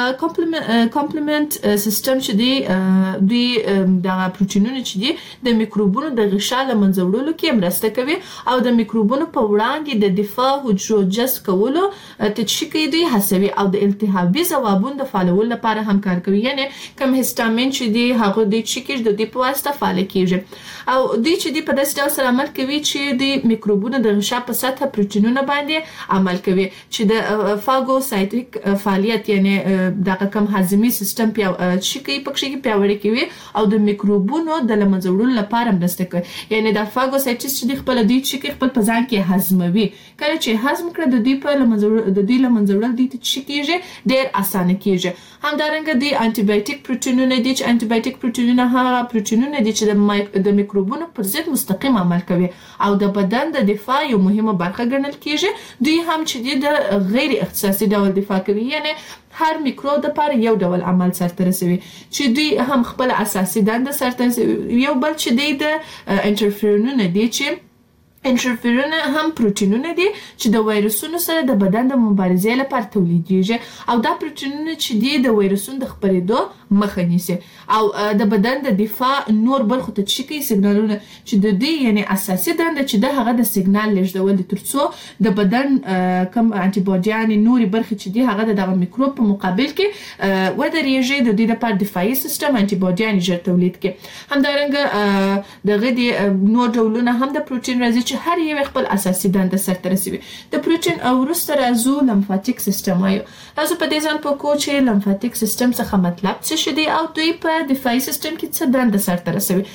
کمپلیمنت سیستم چې دی دوی دغه پروتینونه چې دی د میکروبونو د غشا له منځه وړلو کې مرسته کوي او د میکروبونو په وړاندې د دفاع حجرو جذب کولو تشکیل دی هڅوي او د التهابي ځوابونو د فعالولو لپاره هم کار کوي یعنی کوم هیستامین چې دی هغه د چیکش د دې په واسطه فعال کیږي او د چې دی په داسې ډول سره عمل کوي چې د میکروبونو د غشا په سطح پروتینونو باندې عمل کوي چې د فاګوسایټیک فعالیت یعنی د کم هاضمي سیستم په چیکي پکې پیاوړی کوي او د میکروبونو د لمنځه وړلو لپاره مرسته کوي یعنی د فاګوسایټیس چې خپل د چیکي خپل په ځان کې هضموي کله چې هضم کړي د دې په لمنځه د دې لمنځه وړل د چیکيږي ډېر اسانه کیږي همدارنګه د انټي بایوټیک پروتینونه دي چې انټي بایوټیک پروتینونه هغه پروتینونه دي چې د میکروبونو پر ضد مستقیم عمل کوي او د بدن د دفاع یو مهمه برخه ګڼل کیږي دوی هم چې د غیر اختصاصي ډول دفاع کوي یعنی هر میکروب د لپاره یو ډول عمل سرته رسوي چې دوی هم خپل اساسي دنده سرته یو بل چې دی د انټرفیرونونه دي چې انټرفیرون هم پروتینونه دي چې د وایرسونو سره د بدن د مبارزې لپاره تولیدېږي او دا پروتینونه چې دي د وایرسونو د خپرېدو مخه نیسي او د بدن د دفاع نور برخو ته چیکي سیګنالونه چې د دې یعنی اساسي دنده چې د هغه د سیګنال لېږدول دي ترڅو د بدن کم انټي باډیان نوري برخې چې دي هغه د میکروب په مقابل کې ودرېږي د دې لپاره دفاعي سیستم انټي باډیان ژر تولید کړي همدارنګه دغه د نور ډولونه هم د پروتین راځي هر یو خپل اساسي دنده سرته رسوي د پروتین او وروسته راځو لمفاتیک سیستم وایو تاسو په دې ځان پوه چې لمفاتیک سیستم څخه مطلب څه دی او دوی په دفاعي سیستم کې څه دنده سرته رسوي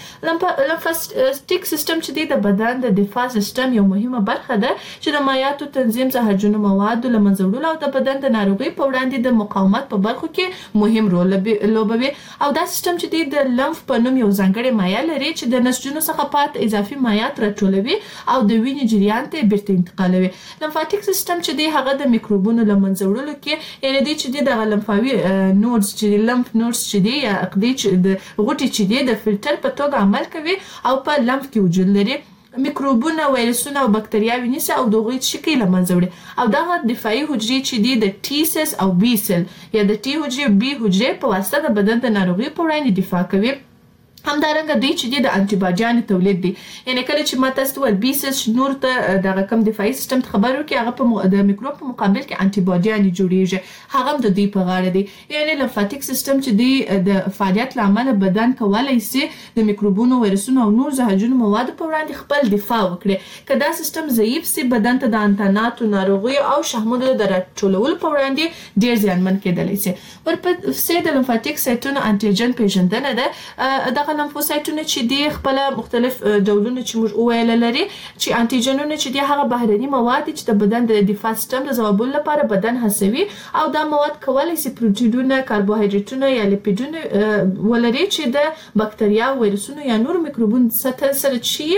لمفاتیک سیستم چې دی د بدن د دفاع سیستم یو مهمه برخه ده چې د مایعاتو تنظیم زهرجنو موادو له منځه وړلو او د بدن د ناروغي په وړاندې د مقاومت په برخو کې مهم رول لوبوي او دا سیستم چې دی د لمف په نوم یو ځانګړی مایع لري چې د نسجونو څخه پات اضافي مایعات راټولوي او د وینې جریان ته بیرته انتقالوي لمفاتیک سیستم چې دی هغه د میکروبونو له منځه وړلو کې یعنی دی چې دی د لمفاوي نودز چې لمف نودز چې دی یا عقدې چې د غوټې چې دی د فلټر په توګه عمل کوي او په لمف کې وجود لري میکروبونه وایرسونه او بکتریاوې نیسي او د هغوی شکل له منځه وړي او دغه دفاعي حجرې چې دی د ټي سیل او بي سیل یا د ټي حجرې بي حجرې په واسطه د بدن د ناروغي په وړاندې دفاع کوي همدارنګه دوی چې د انټي باډیانو تولید دي یعنی کله چې ماته ستول بي سیل نور ته د کم دفاعي سیستم خبر ورکړي هغه په د میکروب په مقابل کې انټي باډیان جوړیږي هغه د دوی په غاړه دي یعنی لمفاتیک سیستم چې دی د فعالیت لامل بدن کولای شي د میکروبونو وایرسونو او نور زهرجنو موادو په وړاندې خپل دفاع وکړي کله سیستم ضعیف سي بدن ته د انتاناتو ناروغي او شحمودو د راټولولو په وړاندې ډیر زیانمن کېدلی شي ورپسې د لمفاتیک سایتونو انټيجن پیژندنه ده د لمفوسایټونه چې دی خپل مختلف ډولونه چې موږ وویل لري چې انټيجنونه چې دی هغه بهرني مواد چې د بدن د دفاع سیستم د ځوابولو لپاره بدن هڅوي او دا مواد کولای شي پروټینونه کاربوهایډریټونه یا لیپیډونه ولري چې د بکتریا وایرسونو یا نور میکروبونو سره سره چی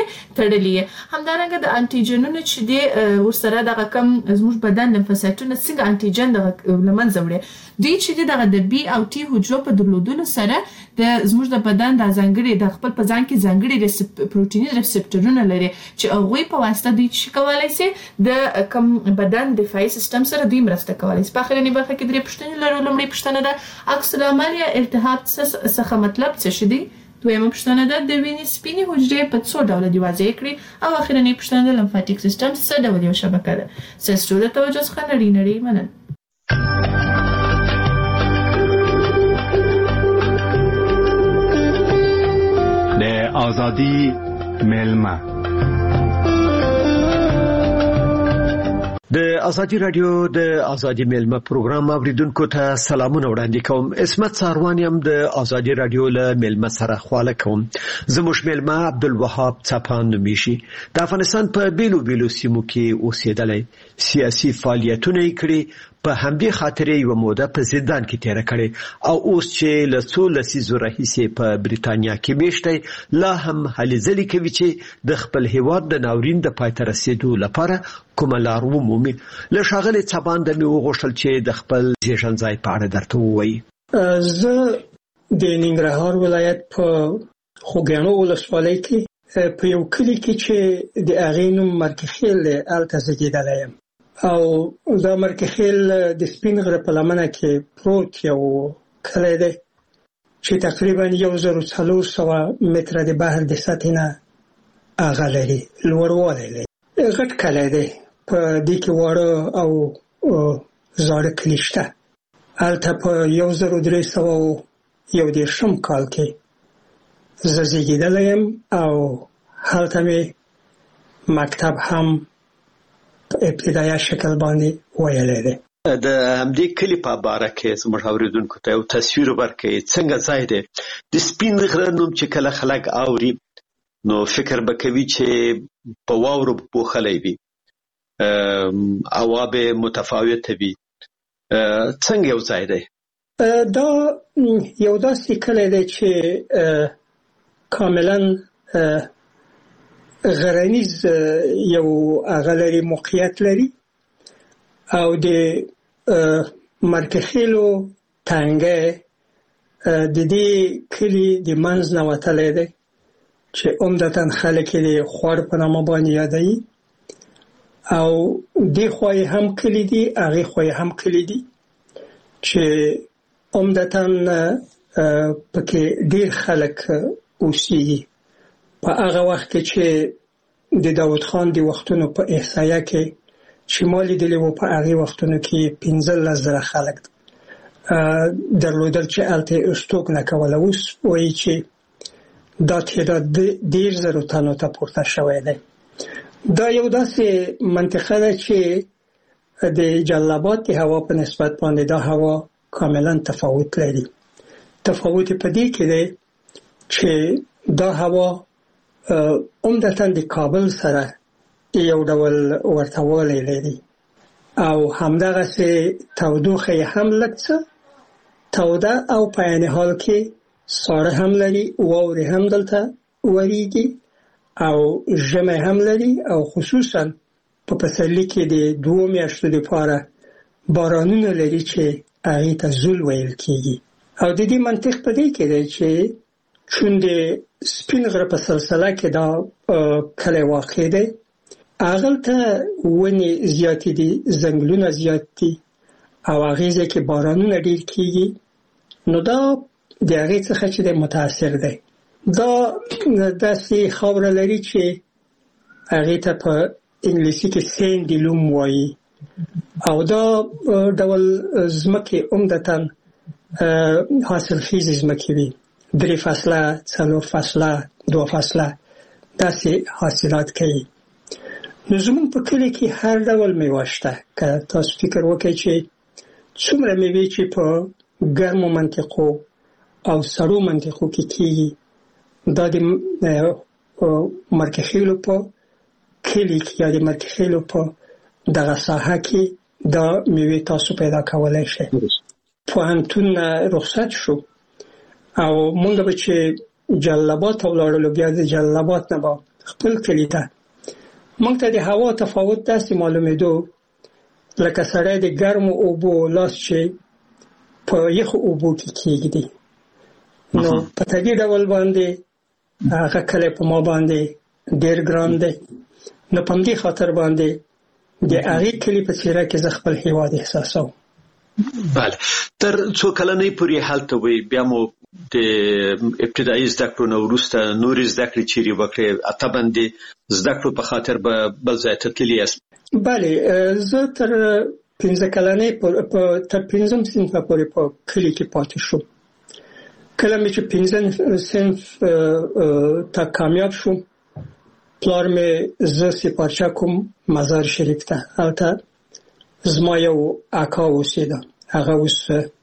تړلي همدارنګه د انټيجنونه چې دی ورسره د کم زموږ بدن لمفوسایټونه څنګه انټيجن د لمنځه وړي دوی چې دغه د بي او ټي حجرو په درلودلو سره د زموږ د بدن د ځانګړي د خپل په ځان کې ځانګړي پروتیني ریسپټورونه لري چې هغه په واسطه دوی چې کولای شي د کم بدن دفاعي سیستم سره دوی مرسته کولای شي په اخرنی برخه کې درې پوښتنې لرو لمړی پوښتنه ده عکس العمل یا التهاب څخه مطلب څه دی دویمه پوښتنه ده د وینې سپینې حجرې په څو ډوله دي واضح کړي او اخرنی پوښتنه ده لمفاتیک سیستم څه ډول یو شبکه ده ستاسو د توجه څخه نړۍ نړۍ مننه د آزادی ملما د ازادي رادیو د ازادي ملما پروګرام اوریدونکو ته سلامونه وړاندې کوم اسمت ساروان يم د ازادي رادیو له ملما سره خواله کوم زموږ ملما عبدالوهاب څپان نومیشي د افغانستان په بیلو بیلو سیمو کې اوسېدلی سیاسي فعالیتونه کړي په همدې خاطر یو موده په زندان کې تیر کړي او اوس چې له څو لسیزو راهیسې په بریتانیا کې میشته لا هم هلې ځلې کوي چې د خپل هیواد د ناورین د پای ته رسیدو لپاره کومه لار ومومي له ښاغلي څپان د مې وغوښتل چې د خپل زیږن ځای په اړه درته ووایي. زه د ننګرهار ولایت په خوږیاڼو ولسوالۍ کې په یو کلی کې چې د هغې نوم مرکخیل دی هلته زیږېدلی یم او دا مرکخیل د سپین غره په لمنه کې پروت یو کلی دی چې تقریبا یو زر او څلور سوه متره د بحر د سطحې نه هغه لري لوړوالی لري غټ کلی دی په دې کې واړه او زاړه کلي شته هلته په یو زر او درې سوه یو دېرشم کال کې زه زیږېدلی یم او هلته مې مکتب هم په ابتدایه شکل باندې ویلی دی د همدې کلي په باره کې زموږ اورېدونکو ته یو تصویر ورکړئ څنګه ځای دی د سپین غره نوم چې کله خلک اوري نو فکر به کوي چې په واورو پوښلی وي هوا به متفاوته وي څنګه یو ځای دی دا یو داسې کلی دی چې کاملا غرنیز یو هغه لري موقعیت لري او د مرکخیلو تنګی د دې کلي د منځ نه وتلی دی چې عمدتاً خلک یې د خوړ په نامه باندې یادوي او دې خوا یې هم کلي دي هغې خوا یې هم کلي دي چې عمدتاً پکې ډېر خلک اوسېږي په هغه وخت کې چې د داود خان د وختونو په احصایه کې چې ما لیدلی و په هغې وختونو کې پنځلس زره خلک درلودل چې هلته یې استوګ نه کوله اوس وایي چې دا تعداد ډېر زرو تنو ته پورته شوی دی دا یو داسې منطقه ده چې د جلال آباد د هوا په نسبت باندې دا هوا کاملا تفاوت لري تفاوت په دې کې دی چې دا هوا عمدتاً د کابل سره یو ډول ورتهوالی لري او همدغسې تودوخه یې هم لږ څه توده او په عین حال کې ساړه هم لري واورې هم دلته وریږي او ژمی هم لري او خصوصا په پسرلي کې د دوو میاشتو دپاره بارانونه لري چې هغې ته زول ویل کېږي او د دې منطق په دې کې دی چې چون د سپین غره په سلسله کې دا کلی واقع دی هغلته ونې زیاتې دي ځنګلونه زیات دي او هغې ځای کې بارانونه ډېر کېږي نو دا د هغې څخه چې دی متاثر دی دا داسې خاوره لري چې هغې ته په انګلیسي کې سینډي لوم وایي او دا ډول ځمکې عمدتاً حاصلخیزې ځمکې وي درې فصله څلور فصله دوه فصله داسې حاصلات کوي نو زموږ په کلي کې هر ډول میوه شته که تاسو فکر وکړئ چې څومره میوې چې په ګرمو منطقو او سړو منطقو کې کېږي دا د مرکخیلو په کلي کې یا د مرکخیلو په دغه ساحه کې دا میوې تاسو پیدا کولی شئ پوهنتون رخصت شو او مونږ به چې جلال آباد ته ولاړلو بیا د جلال آباد نه به خپل کلي ته مونږ ته د هوا تفاوت داسې معلومېدو لکه سړی د ګرمو اوبو لاس چې په یخو اوبو کې کېږدي نو په طبیعي ډول باندې هغه کلی په ما باندې ډېر ګران دی نو په همدې خاطر باندې د هغې کلي په څېره کې زه خپل هېواد احساسوم بله تر څو کلنۍ پورې هلته وئ بیا مو د ابتدایي زده کړو نه وروسته نورې زده کړې چیرې وکړې طبعا د زده کړو په خاطر به بل ځای ته تللي یاست بلې زه تر پنځه کلنۍ تر پنځم صنفه پورې په کلي کې پاتې شوم کله مې چې پنځم صنف ته کامیاب شوم پلار مې زه سپارچه کوم مزار شریف ته هلته زما یو اکا اوسېده هغه اوس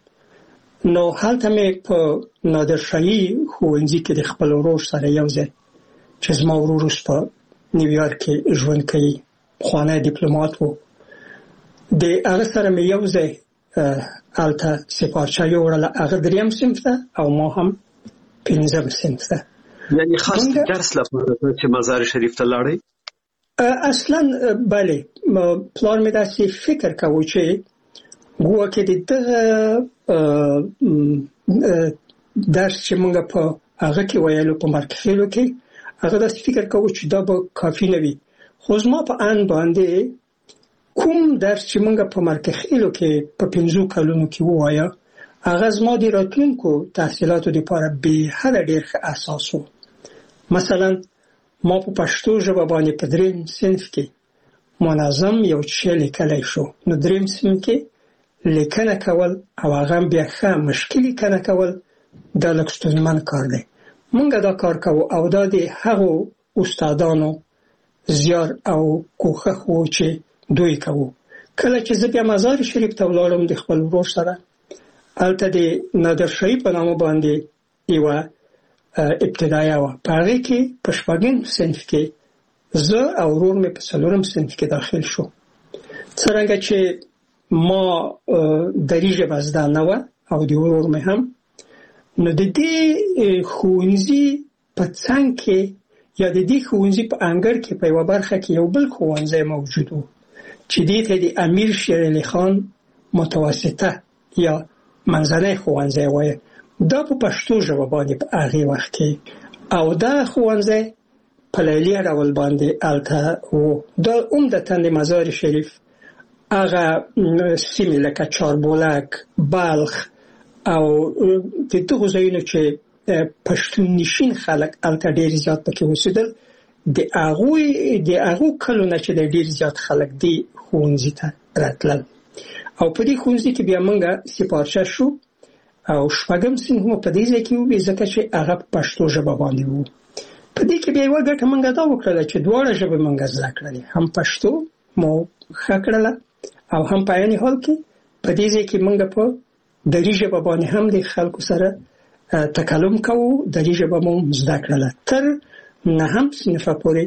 نو هلته مې په نادرشاهي ښوونځي کې د خپل ورور سره یو ځای چې زما ورور اوس په نیویارک کې ژوند کوي پخوانی ډیپلومات و د هغه سره مې یو ځای هلته سپارچه یوړله هغه دریم صنف ته او ما هم پنځم صنف ته یعنې خاص درس لپاره چې مزار شریف ته لاړئ اصلا بله پلار مې داسې فکر کوو چې ګویا کې د دغه درس چې موږ په هغه کې ویلو په مرکزیلو کې هغه د فکر کوو چې دا به کافي نه وي خو زما په ان باندې کوم درس چې موږ په مرکزیلو کې په پنځو کلونو کې وایا هغه زما د راتلونکو تحصیلاتو لپاره به هر ډیر ښه اساس وو مثلا ما په پښتو ژبه باندې په دریم صنف کې منظم یو څه لیکلی شو نو دریم صنف کې لیکنه کول او هغه بیا ښه مشکل لیکنه کول دا لږ ستونزمن کار دی موږ دا کار کوو او دا د هغو استادانو زیار او کوښښ وو چې دوی کوو کله چې زه بیا مزار شریف ته ولاړم د خپل ورور سره هلته د نادرشاهي په نامه باندې یوه ابتدایه وه په هغې کې په شپږم صنف کې زه او ورور مې په څلورم صنف کې داخل شو څرنګه چې ما دري ژبه زده نه وه او د ورور مې هم نو د دې ښوونځي په څنګ کې یا د دې ښوونځي په انګړ کې په یوه برخه کې یو بل ښوونځی موجود و چې دې ته د امیر شیر علي خان متوسطه یا منځنی ښوونځی وایي دا په پښتو ژبه باندې په هغې وخت کې او دا ښوونځی په لیلي ډول باندې هلته و دا عمدتاً د مزار شریف هغه سیمې لکه چاربولک بلخ او د دغو ځایونو چې پښتون نشین خلک هلته ډېر زیات پکې اوسېدل د هغوی د هغو کلو نه چې د ډېر زیات خلک دې ښوونځي ته راتلل او په دې ښوونځي کې بیا موږ سپارچه شو او شپږم صنف مو په دې ځای کې وو ځکه چې هغه په پښتو ژبه باندې وو په دې کې بیا یوه ګټه موږ دا وکړله چې دواړه ژبې موږ زده کړلې هم پښتو مو ښه کړله او هم په عین حال کې په دې ځای کې موږ په دري ژبه باندې هم د خلکو سره تکلم کوو دري ژبه مو زده کړله تر نهم صنفه پورې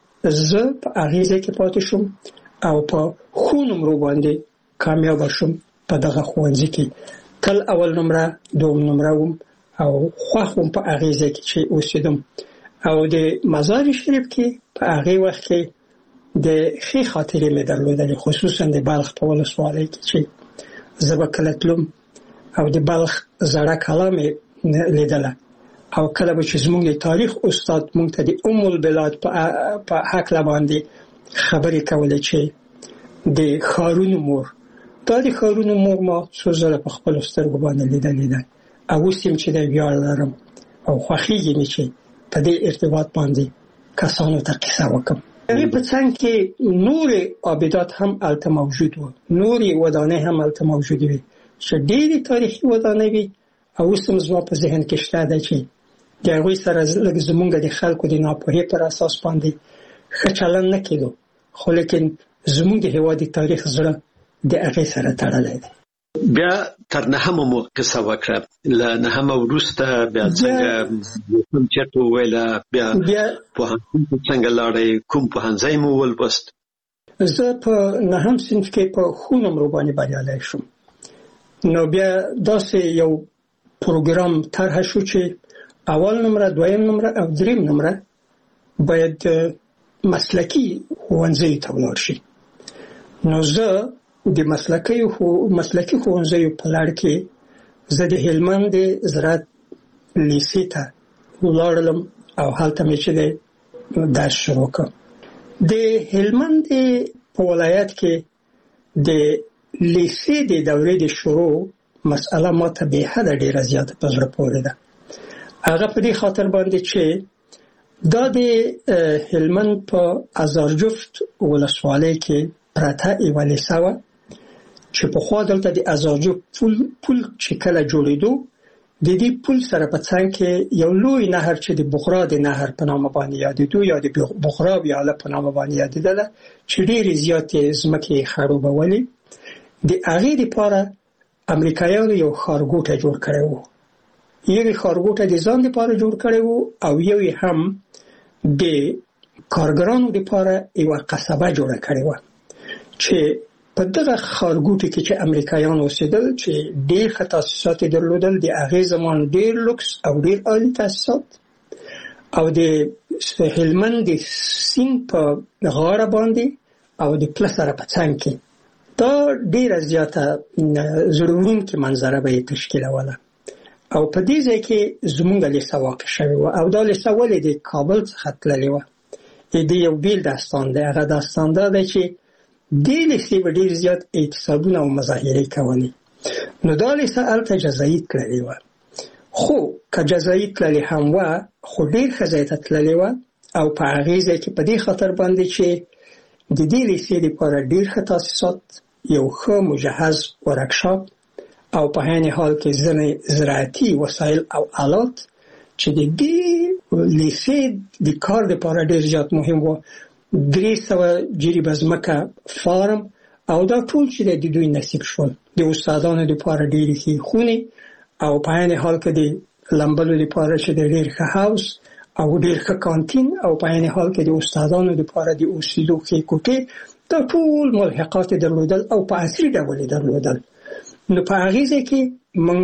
زه په هغې ځای کې پاتې شوم او په ښو نمرو باندې کامیابه شوم په دغه ښوونځي کې تل اول نمره دوم نمره وم او خوښ وم په هغې ځای کې چې اوسېدم او د مزار شریف کې په هغې وخت کې د ښې خاطرې مې درلودلې خصوصا د بلخ په ولسوالۍ کې چې زه به کله تلم او د بلخ زړه کلا مې لیدله او کله به چې زموږ د تاریخ استاد موږ ته د ام البلاد په هکله باندې خبرې کولې چې د ښارونو مور دا د ښارونو مور ما څو ځله په خپلو سترګو باندې لیدلې ده او اوس یم چې د ویاړ لرم او خوښېږي مې چې په دې ارتباط باندې کسانو ته قصه وکړم هغې په څنګ کې نورې آبدات هم هلته موجود وو نورې ودانۍ هم هلته موجودې وې چې ډېرې تاریخي ودانۍ وي او اوس هم زما په ذهن کې شته ده چې د هغوی سره لږ زموږ د خلکو د ناپوهۍ پر اساس باندې ښه چلند نه کېدو خو لیکن زموږ د هېواد د تاریخ زړه د هغې سره تړلی دی بیا تر نهمه مو قصه وکړه له نهمه وروسته بیا څنګه کوم چېرته وویله بیا پوهنتون ته څنګه لاړئ کوم پوهنځی مو ولوست زه په نهم صنف کې په ښو نمرو باندې بریالی شوم نو بیا داسې یو پروګرام طرحه شو چې اول نمره دویم نمره او دریم نمره باید مسلکي ښوونځیو ته ولاړ شي نو زه د مسلکي مسلکي ښوونځیو په لړ کې زه د هلمند د زراعت لیسې ته ولاړلم او هلته مې چې دی درس شروع کړ د هلمند په ولایت کې د لیسې د دورې د شروع مسأله ماته به حده ډیره زیاته په زړه پورې ده هغه په دې خاطر باندې چې دا د هلمند په ازارجفت ولسوالۍ کې پرته یوه لیسه وه چې پخوا دلته د ازارجفت پل پل چې کله جوړېدو د دې پل سره په څنګ کې یو لوی نهر چې د بغرا د نهر په نامه باندې یادېدو یا د بغرا ویاله په نامه باندې یادېدله چې ډېرې زیاتې ځمکې یې خړوبولې د هغې دپاره امریکایانو یو ښارګوټی جوړ کړی و یو یې ښارګوټی د ځان دپاره جوړ کړی و او یو یې هم د کارګرانو دپاره یوه قصبه جوړه کړې وه چې په دغه ښارګوټي کې چې امریکایان اوسېدل چې ډېر ښه تاسیسات یې درلودل د هغې زمان ډېر لوکس او ډېر عالي تاسیسات او د هلمند د سیند په غاړه باندې او د پله سره په څنګ کې دا ډېره زیاته زړه وړونکې منظره به یې تشکیلوله او په دې ځای کې زمونږ لیسه واقع شوی و او دا لیسه ولې د کابل څخه تللې وه. د یو بیل داستان دی. هغه داستان دا دی چې دې لیسې به ډېر زیات اعتصابونه او مظاهرې کولې. نو دا لیسه هلته جزایي تللې وه. خو که جزایي تللې هم وه خو ډېر ښه ځای ته تللې وه او په هغې ځای کې په دې خاطر باندې چې د دې لیسې لپاره ډېر ښه تاسیسات، یو ښه مجهز ورکشاپ او په عین حال کې ځینې زراعتي وسایل او آلات چې د دې لیسې د کار لپاره ډېر زیات مهم و. درې سوه جریبه ځمکه فارم او دا ټول چې د دوی نصیب شول. د استادانو لپاره ډېرې ښې خونې او په عین حال کې د لمبلو لپاره چې د ډېر ښه هاوس او ډېر ښه کانتین او په عین حال کې د استادانو لپاره د اوسېدو ښې کوټې، دا ټول ملحقات درلودل او په عصري ډول یې درلودل. نو په هغې ځای کې موږ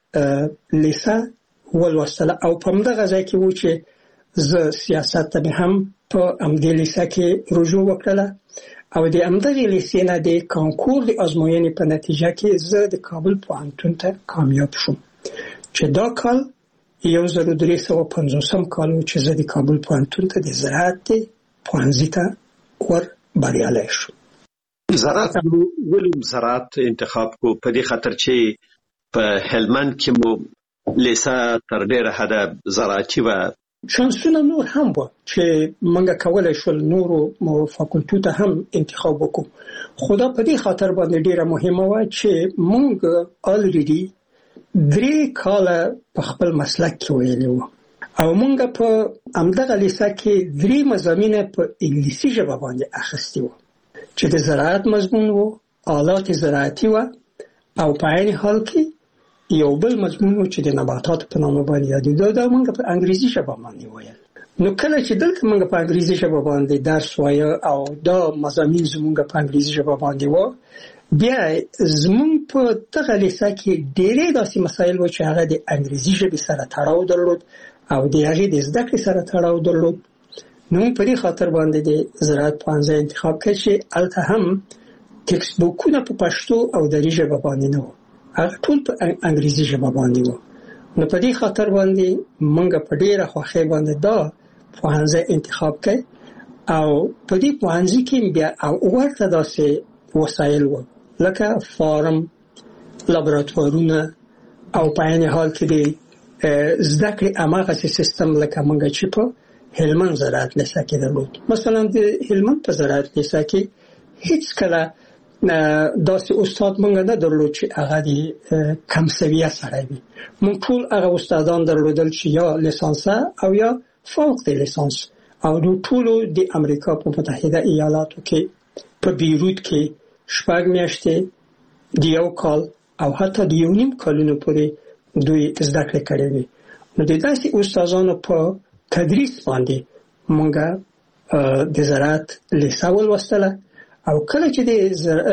لیسه ولوستله او په همدغه ځای کې و چې زه سیاست ته مې هم په همدې لیسه کې رجوع وکړله او د همدغې لیسې نه د کانکور د ازموینې په نتیجه کې زه د کابل پوهنتون ته کامیاب شوم چې دا کال یو زر و درې سوه پنځوسم کال و چې زه د کابل پوهنتون ته د زراعت پوهنځي ته ور بریالی شوم. زراعت ولې زراعت انتخاب کو؟ په دې خاطر چې په هلمند کې مو لیسه تر ډېره حده زراعتي وه. شانسونه نور هم و چې موږ کولی شول نورو فاکولټو ته هم انتخاب وکړو، خو دا په دې خاطر باندې ډېره مهمه وه چې موږ الریډي درې کاله په خپل مسلک کې ویلي وو او موږ په همدغه لیسه کې درې مضامین په انګلیسي ژبه باندې اخیستي وو چې د زراعت مضمون وو، آلات زراعتي وه او په عین حال کې یو بل مضمون و چې د نباتاتو په نامه باندې یادېده، دا موږ په انګریزي ژبه باندې ویل. نو کله چې دلته موږ په انګریزي ژبه باندې درس وایه او دا مضامین زموږ په انګریزي ژبه باندې وه، بیا زموږ په دغه لیسه کې ډېرې داسې مسایل و چې هغه د انګریزي ژبې سره تړاو درلود او د هغې د زده کړې سره تړاو درلود. نو موږ په دې خاطر باندې د زراعت پوهنځی انتخاب کړ چې هلته هم ټکسټ بوکونه په پښتو او دري ژبه باندې نه وو، هغه ټول په انګریزي ژبه باندې وو. نو په دې خاطر باندې موږ په ډېره خوښۍ باندې دا پوهنځی انتخاب کړ او په دې پوهنځي کې بیا ورته داسې وسایل وو لکه فارم، لابراتوارونه او په عین حال کې د زده کړې هماغسې سیستم لکه موږ چې په هلمند زراعت لیسه کې درلود. مثلا د هلمند په زراعت لیسه کې هیڅ کله داسې استاد موږ نه درلود چې هغه د کم سویه سړی وي. موږ ټول هغه استادان درلودل چې یا لیسانسه او یا فوق د لیسانس او دوی ټولو د امریکا په متحده ایالاتو کې په بیروت کې شپږ میاشتې د یو کال او حتی د یو نیم کالونو پورې دوی زده کړې کړې وي. نو د داسې استادانو په تدریس باندې موږ د زراعت لیسه ولوستله او کله چې د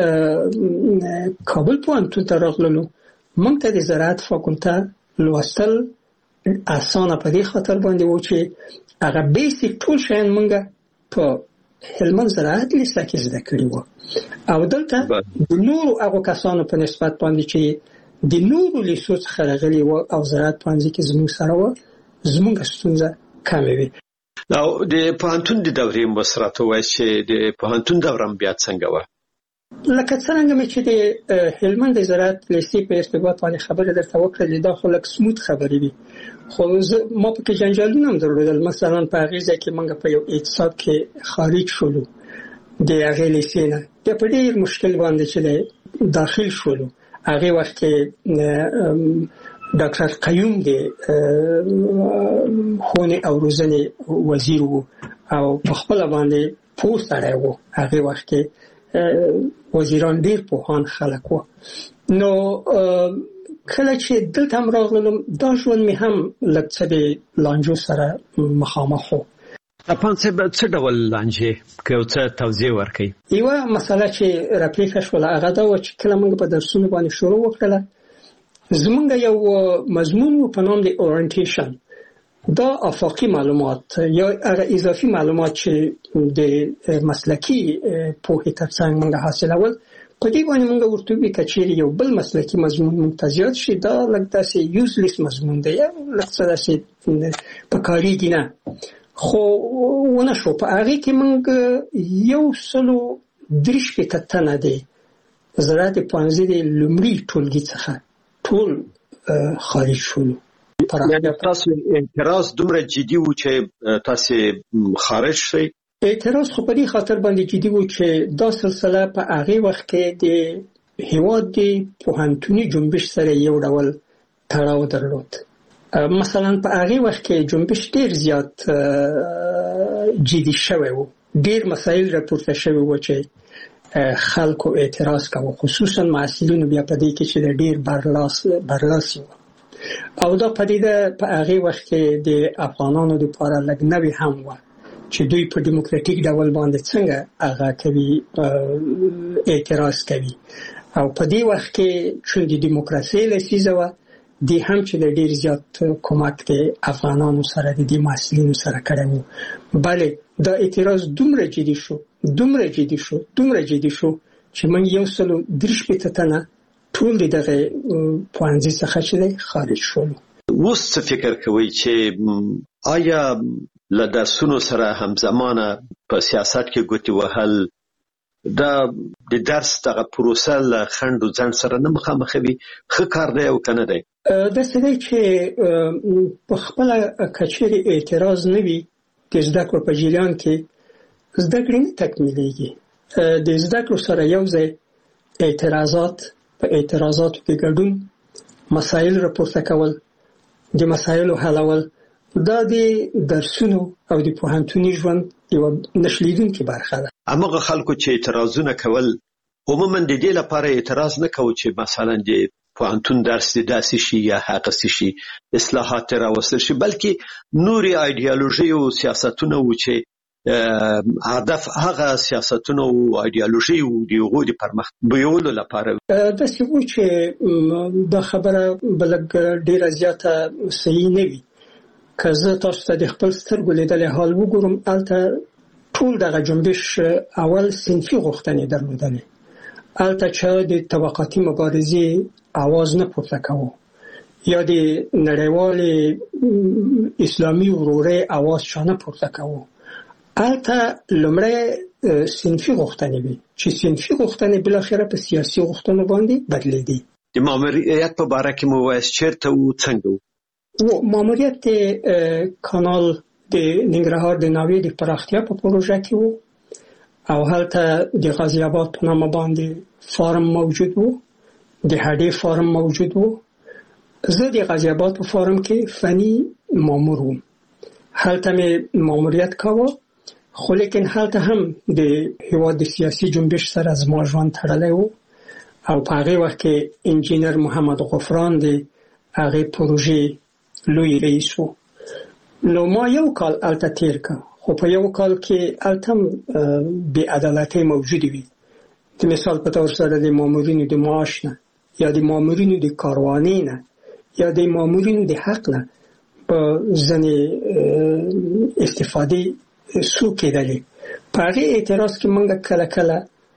کابل پوهنتون ته راغللو موږ ته د زراعت فاکولته لوستل اسانه په دې خاطر باندې و چې هغه بیسیک ټول شیان موږ په هلمند زراعت لیسه کې زده کړي وو او دلته د نورو هغو کسانو په نسبت باندې چې د نورو لیسو څخه راغلي وو او زراعت پوهنځي کې زموږ سره وو، زموږ ستونزه کمې وي. او د پوهنتون د دورې مسرته وایي چې د پوهنتون دوره بیا څنګه وه؟ لکه څرنګه مې چې د هلمند د زراعت لیسې په ارتباط باندې خبره درته وکړلې، دا خو لږ سموت خبرې وي، خو ما پکې جنجالونه هم درلودل. مثلا په هغې ځای کې موږ په یو اعتصاب کې خارج شولو د هغې لیسې نه، بیا په ډېر مشکل باندې چې داخل شولو. هغې وخت کې ډاکټر قیوم د ښوونې او روزنې وزیر و او په خپله باندې پوه سړی و. هغې وخت کې وزیران ډېر پوهان خلک و. نو کله چې دلته هم راغلم دا ژوند مې هم لږ څه د لانجو سره مخامخ و. تپان صاحب څه ډول لانجې که یو څه توضیح ورکړئ؟ یوه مسله چې راپېښه شوله هغه دا وه چې کله موږ په درسونو باندې شروع وکړله زمونږ یو مضمون و په نام د اورینټیشن. دا افاقي معلومات یا هغه اضافي معلومات چې د مسلکي پوهې ترڅنګ موږ حاصلول په دې باندې موږ ورته وی کچېری یو بل مسلکي مضمون ممتازیات شي دا لکه داسې یوزلیس مضمون دی یا لکه داسې په کاریږي نه خو ونه شو په هغه کې موږ یو سلو درش په تنه دی زراعت پانزي د لومړي ټولګي څخه ټول خارج شول. یعنی تاسو اعتراض دومره جدي و چې تاسو خارج شئ؟ اعتراض خو په دې خاطر باندې جدي و چې دا سلسله په هغه وخت کې د هیواد د پوهنتوني جنبش سره یو ډول تړاو درلود. مثلا په هغه وخت کې جنبش ډیر زیات جدي شوی و، ډیر مسایل راپورته شوی و چې خلکو اعتراض کاوه، خصوصا محصلینو بیا په دې کې چې ډیر برلاس برلاسی و او دا پدیده په هغه وخت کې د افغانانو لپاره لګنوي هم و چې دوی په دیموکراتیک ډول باندې څنګه هغه کوي اعتراض کوي او په دې وخت کې چې د دیموکراسي لسیزه و د هم چې ډیر زیات کومک د افغانانو سره د محصلینو سره کړو. بله دا اعتراض دومره جدي شو دومره جدي شو دومره جدي شو چې من یو سلو درش په تنه ټول دغه پوانځي څخه چې خارج شول. اوس څه فکر کوي چې آیا له درسونو سره همزمانه په سیاست کې ګوتې وهل دا د درس دغه پروسه له خنډ او ځنډ سره نه مخامخوي ښه کار دی او کنه دی؟ دا څه دی چې په خپل کچېری اعتراض نه وي د زده کړو په جریان کې زده کړې نه تکمیلېږي. د زده کړو سره یو ځای اعتراضات په اعتراضاتو کې ګډون، مسایل راپورته کول، د مسایلو حلول دا د درسونو او د پوهنتوني ژوند یو نشلیدونکې برخه ده. هغه خلکو چې اعتراضونه کول عموما د دې لپاره اعتراض نه کوي چې مثلا د پوهنتون درس داسې شي یا هغه شي اصلاحات راوستل شي، بلکې نوري ایدئولوژي او سیاستونه و چې هدف هغه سیاستونه او ایدئولوژي او د هغو د پرمختګ بیولو لپاره د څه چې دا خبره بلګ ډیره زیاته صحیح نه وي. که زه تاسو ته د خپل سترګو لیدلې حال وګورم، البته ټول دغه جنبش اول صنفي غوښتنې درلودلې، البته چې د طبقاتي مبارزې आवाज نه پورته کوو یا د نړیوال اسلامي ورورۍ आवाज شانه پورته کوو. البته لمړی صنفي غوښتنې وي چې صنفي غوښتنې بل اخره په سیاسي غوښتنو باندې بدلېدي. د ماموریت په اړه کې مو وایي چیرته او څنګه و ماموریت کانال د ننګرهار د ناوې د پراختیا په پروژه کې وو او هلته د غازی آباد په نامه باندې فارم موجود وو، د هډې فارم موجود وو. زه د غازی آباد په فارم کې فني مامور وم، هلته مې ماموریت کاوه، خو لیکن هلته هم د هیواد د سیاسي جنبش سره زما ژوند تړلی وو او په هغې وخت کې انجینر محمد غفران د هغې پروژې لوی رئیس وو. نو ما یو کال هلته تیر که، خو په یو کال کې هلته هم بې عدالتۍ موجودې وي. د مثال په طور سره د مامورینو د معاش نه یا د مامورینو د کاروانۍ نه یا د مامورینو د حق نه په ځینې استفادې سو کېدلې. په هغې اعتراض کې موږ کله کله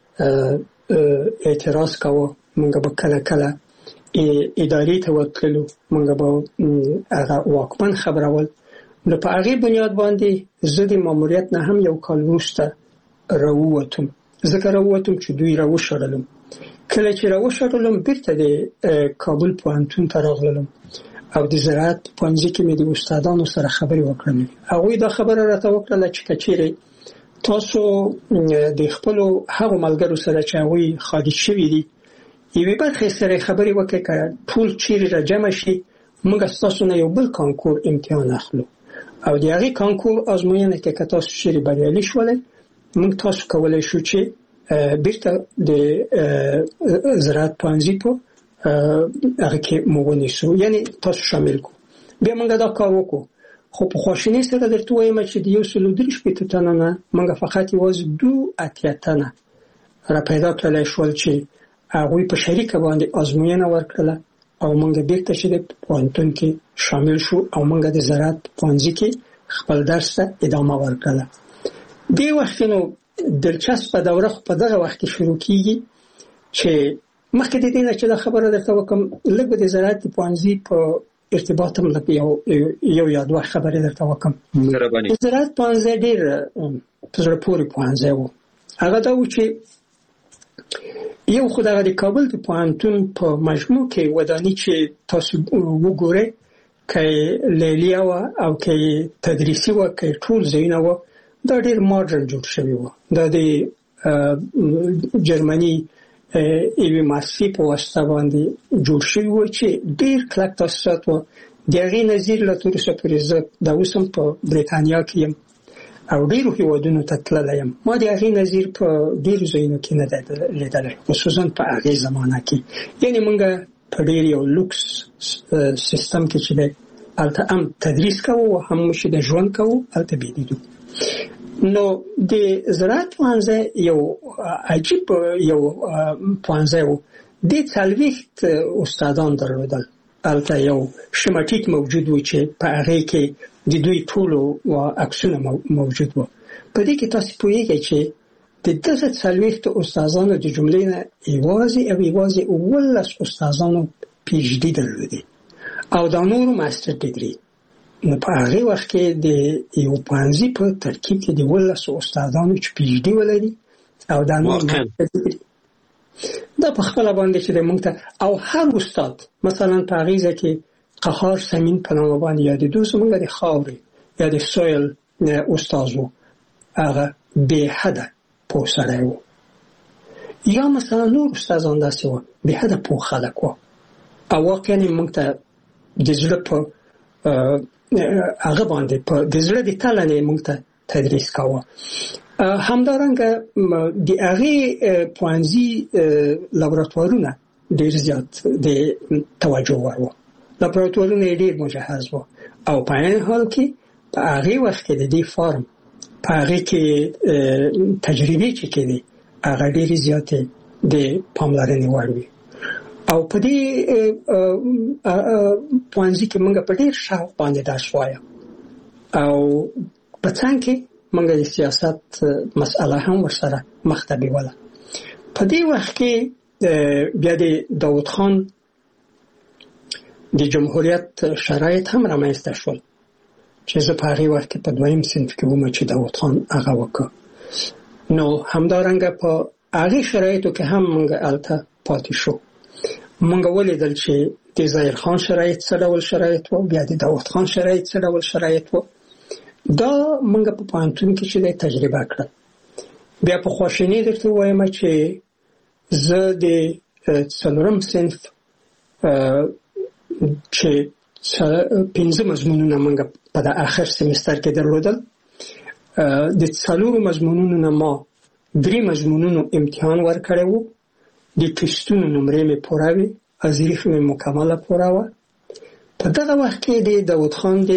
اعتراض کوو، موږ به کله کله ادارې ته ورتللو، موږ به هغه واکمن خبرول. نو په هغې بنیاد باندې زه د ماموریت نه هم یو کال وروسته راووتم، ځکه راووتم چې دوی راوشړلم. کله چې راوشړلم بیرته د کابل پوهنتون ته راغلم او د زراعت پوهنځي کې مې د استادانو سره خبرې وکړم. هغوی دا خبره راته وکړله چې که چیرې تاسو د خپلو هغو ملګرو سره چې هغوی خارج شوي دي یوې برخې سره خبرې وکړئ، که ټول چیرې را جمع شي موږ ستاسو نه یو بل کانکور امتحان اخلو او د هغې کانکور ازموینه کې که تاسو چیرې بریالي شولئ موږ تاسو کولی شو چې بیرته د زراعت پوهنځي په هغه کې مو ونیسو، یعنی تاسو شامل کو. بیا موږ دا کار وکړو، خو په خواشینۍ سره درته وایم چې د یو سلو درې شپېته تنو نه موږ فقط یوازې دو اتیا تنه را پیدا کړلی شول چې هغوی په شریکه باندې ازموینه ورکړله او موږ بیرته چې د پوهنتون کې شامل شو او موږ د زراعت پوهنځي کې خپل درس ته ادامه ورکړله. دې وخت نو دلچسپه دوره خو په دغه وخت کې شروع کیږي چې مخکې د دې نه چې دا خبره درته وکم لږ د زراعت پوهنځي په ارتباط هم لږ یو یو یا دوه خبرې درته وکم. مهرباني. زراعت پوهنځی ډېر په زړه پورې پوهنځی و. هغه دا و چې یو خو دغه د کابل د پوهنتون په مجموع کې وداني چې تاسو وګورئ که لیلیه وه او که تدریسي وه که ټول ځایونه وه دا ډېر ماډرن جوړ شوي وه. دا د جرمني یوې مؤسسې په واسطه باندې جوړ شوي وه چې ډېر کلک تاسیسات وه. د هغې نظیر له تر اوسه پورې زه دا اوس هم په بریتانیا کې یم او ډېرو هېوادونو ته تللی یم. ما د هغې نظیر په ډېرو ځایونو کې نه دی لیدلی، خصوصا په هغې زمانه کې. یعنې موږ په ډېر یو لوکس سیستم کې چې دی هلته هم تدریس کوو او هم چې د ژوند کوو هلته بېدیدو. نو د زراعت پوهنځی یو عجیب یو پوهنځی و. دې څلوېښت استادان درلودل. هلته یو شمټیک موجود و چې په هغې کې د دوی ټولو عکسونه موجود و. په دې کې تاسو پوهېږئ چې د دغه څلوېښتو استادانو د جملې نه یوازې او یوازې اوولس استادانو پی ایچ ډي درلودې او دا نورو ماستر ډیګري. نو په هغې وخت کې د یو پوهنځي په ترکیب کې د اوولسو استادانو چې پی ایچ ډي ولري او دا نور ماستر ډیګري دا په خپله باندې چې د موږ ته او هر استاد مثلا په هغې ځای کې قهار سمین په نامه باندې یادېدو زموږ د خاورې یا د سویل استاد و. هغه بې حده پوه سړی و. یا مثلا نور استادان داسې وه بې حده پوه خلک وه او واقعا موږ ته د زړه په هغه باندې په د زړه د تله نه موږ ته تدریس کاوه. همدارنګه د هغې پوهنځي لابراتوارونه ډېر زیات د توجه وړ وو. لابراتوارونه یې ډېر مجهز وو او په عین حال کې په هغې وخت کې د دې فارم په هغې کې تجربې چې کېدې هغه ډېرې زیاتې د پاملرنې وړ وي. او په دې پوهنځي کې موږ په ډېر شوق باندې درس وایه او په څنګ کې موږ د سیاست مسأله هم ورسره مخ ته بیوله. په دې وخت کې بیا د داود خان د جمهوریت شرایط هم رامنځته شول چې زه په هغې وخت کې په دویم صنف کې وم چې داود خان هغه وکړ. نو همدارنګه په هغې شرایطو کې هم موږ هلته پاتې شو. موږ ولیدل چې د ظاهر خان شرایط څه ډول شرایط و، بیا د داود خان شرایط څه ډول شرایط و. دا موږ په پوهنتون کې چې دی تجربه کړل. بیا په خواشیني درته ووایم چې زه د څلورم صنف چې پنځه مضمونونه موږ په د آخر سمستر کې درلودل، د څلورو مضمونونو نه ما درې مضمونونو امتحان ورکړی و. د ټسټونو نمرې مې پوره وې، حاضري مې مکمله پوره وه. په دغه وخت کې د داود خان د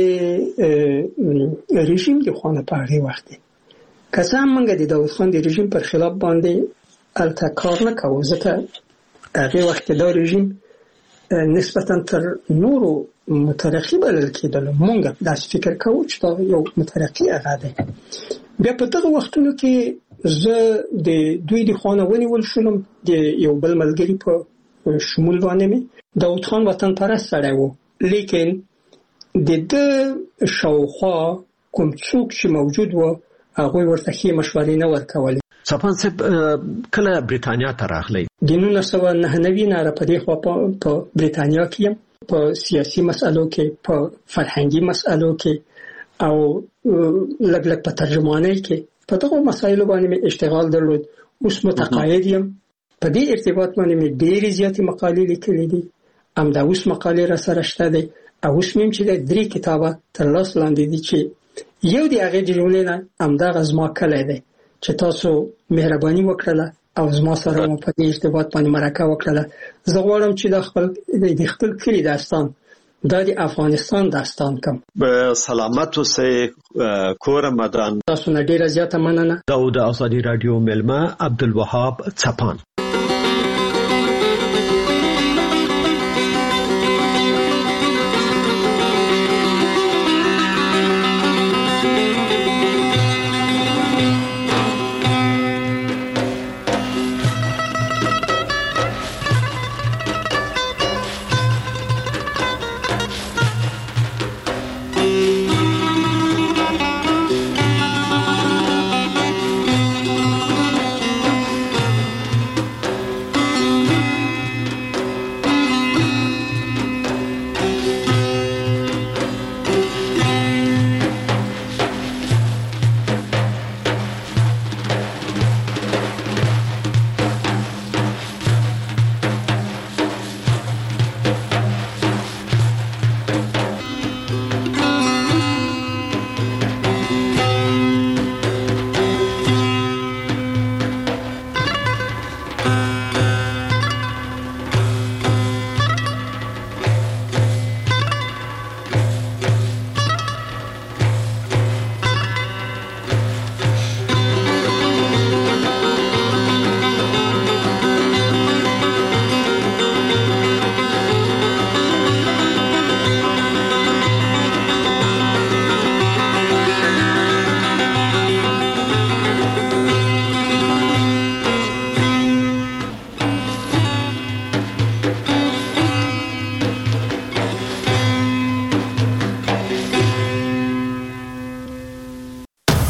رژیم د خوا نه په هغې وخت کې که څه هم موږ د داود خان د رژیم پر خلاف باندې هلته کار نه کوو، ځکه هغې وخت کې دا رژیم نسبتا تر نورو مترقي بلل کېدلو. موږ داسې فکر کوو چې دا یو مترقي هغه دی. بیا په دغه وختونو کې زه د دوی د خوا نه ونیول شولم. د یو بل ملګري په شمول باندې مې داود خان وطن پرست سړی و، لیکن د ده شاوخوا کوم څوک چې موجود و هغوی ورته ښې مشورې نه ورکولې. څپان صاحب کله بریتانیا ته راغلی؟ د نولس سوه نهه نوي نه په دې خوا په بریتانیا کې یم. په سیاسي مسألو کې، په فرهنګي مسألو کې او لږ لږ په ترجمانۍ کې په دغو مسایلو باندې مې اشتغال درلود. اوس متقاعد یم. په دې ارتباط باندې مې ډېرې زیاتې مقالې لیکلې دي. همدا اوس مقالې را سره شته دی او اوس مې چې درې کتابه تر لاس لاندې دي چې یو د هغې د جملې نه همدغه زما کلی دی چې تاسو مهرباني وکړله او زما سره مو په دې ارتباط باندې مرکه وکړله. زه غواړم چې دا خپل د خپل کلي داستان دا د افغانستان داستان کوم. به سلامت اوسئ کور مدان. تاسو نه ډېره زیاته مننه. دا د ازادي رادیو مېلمه عبدالوهاب څپان.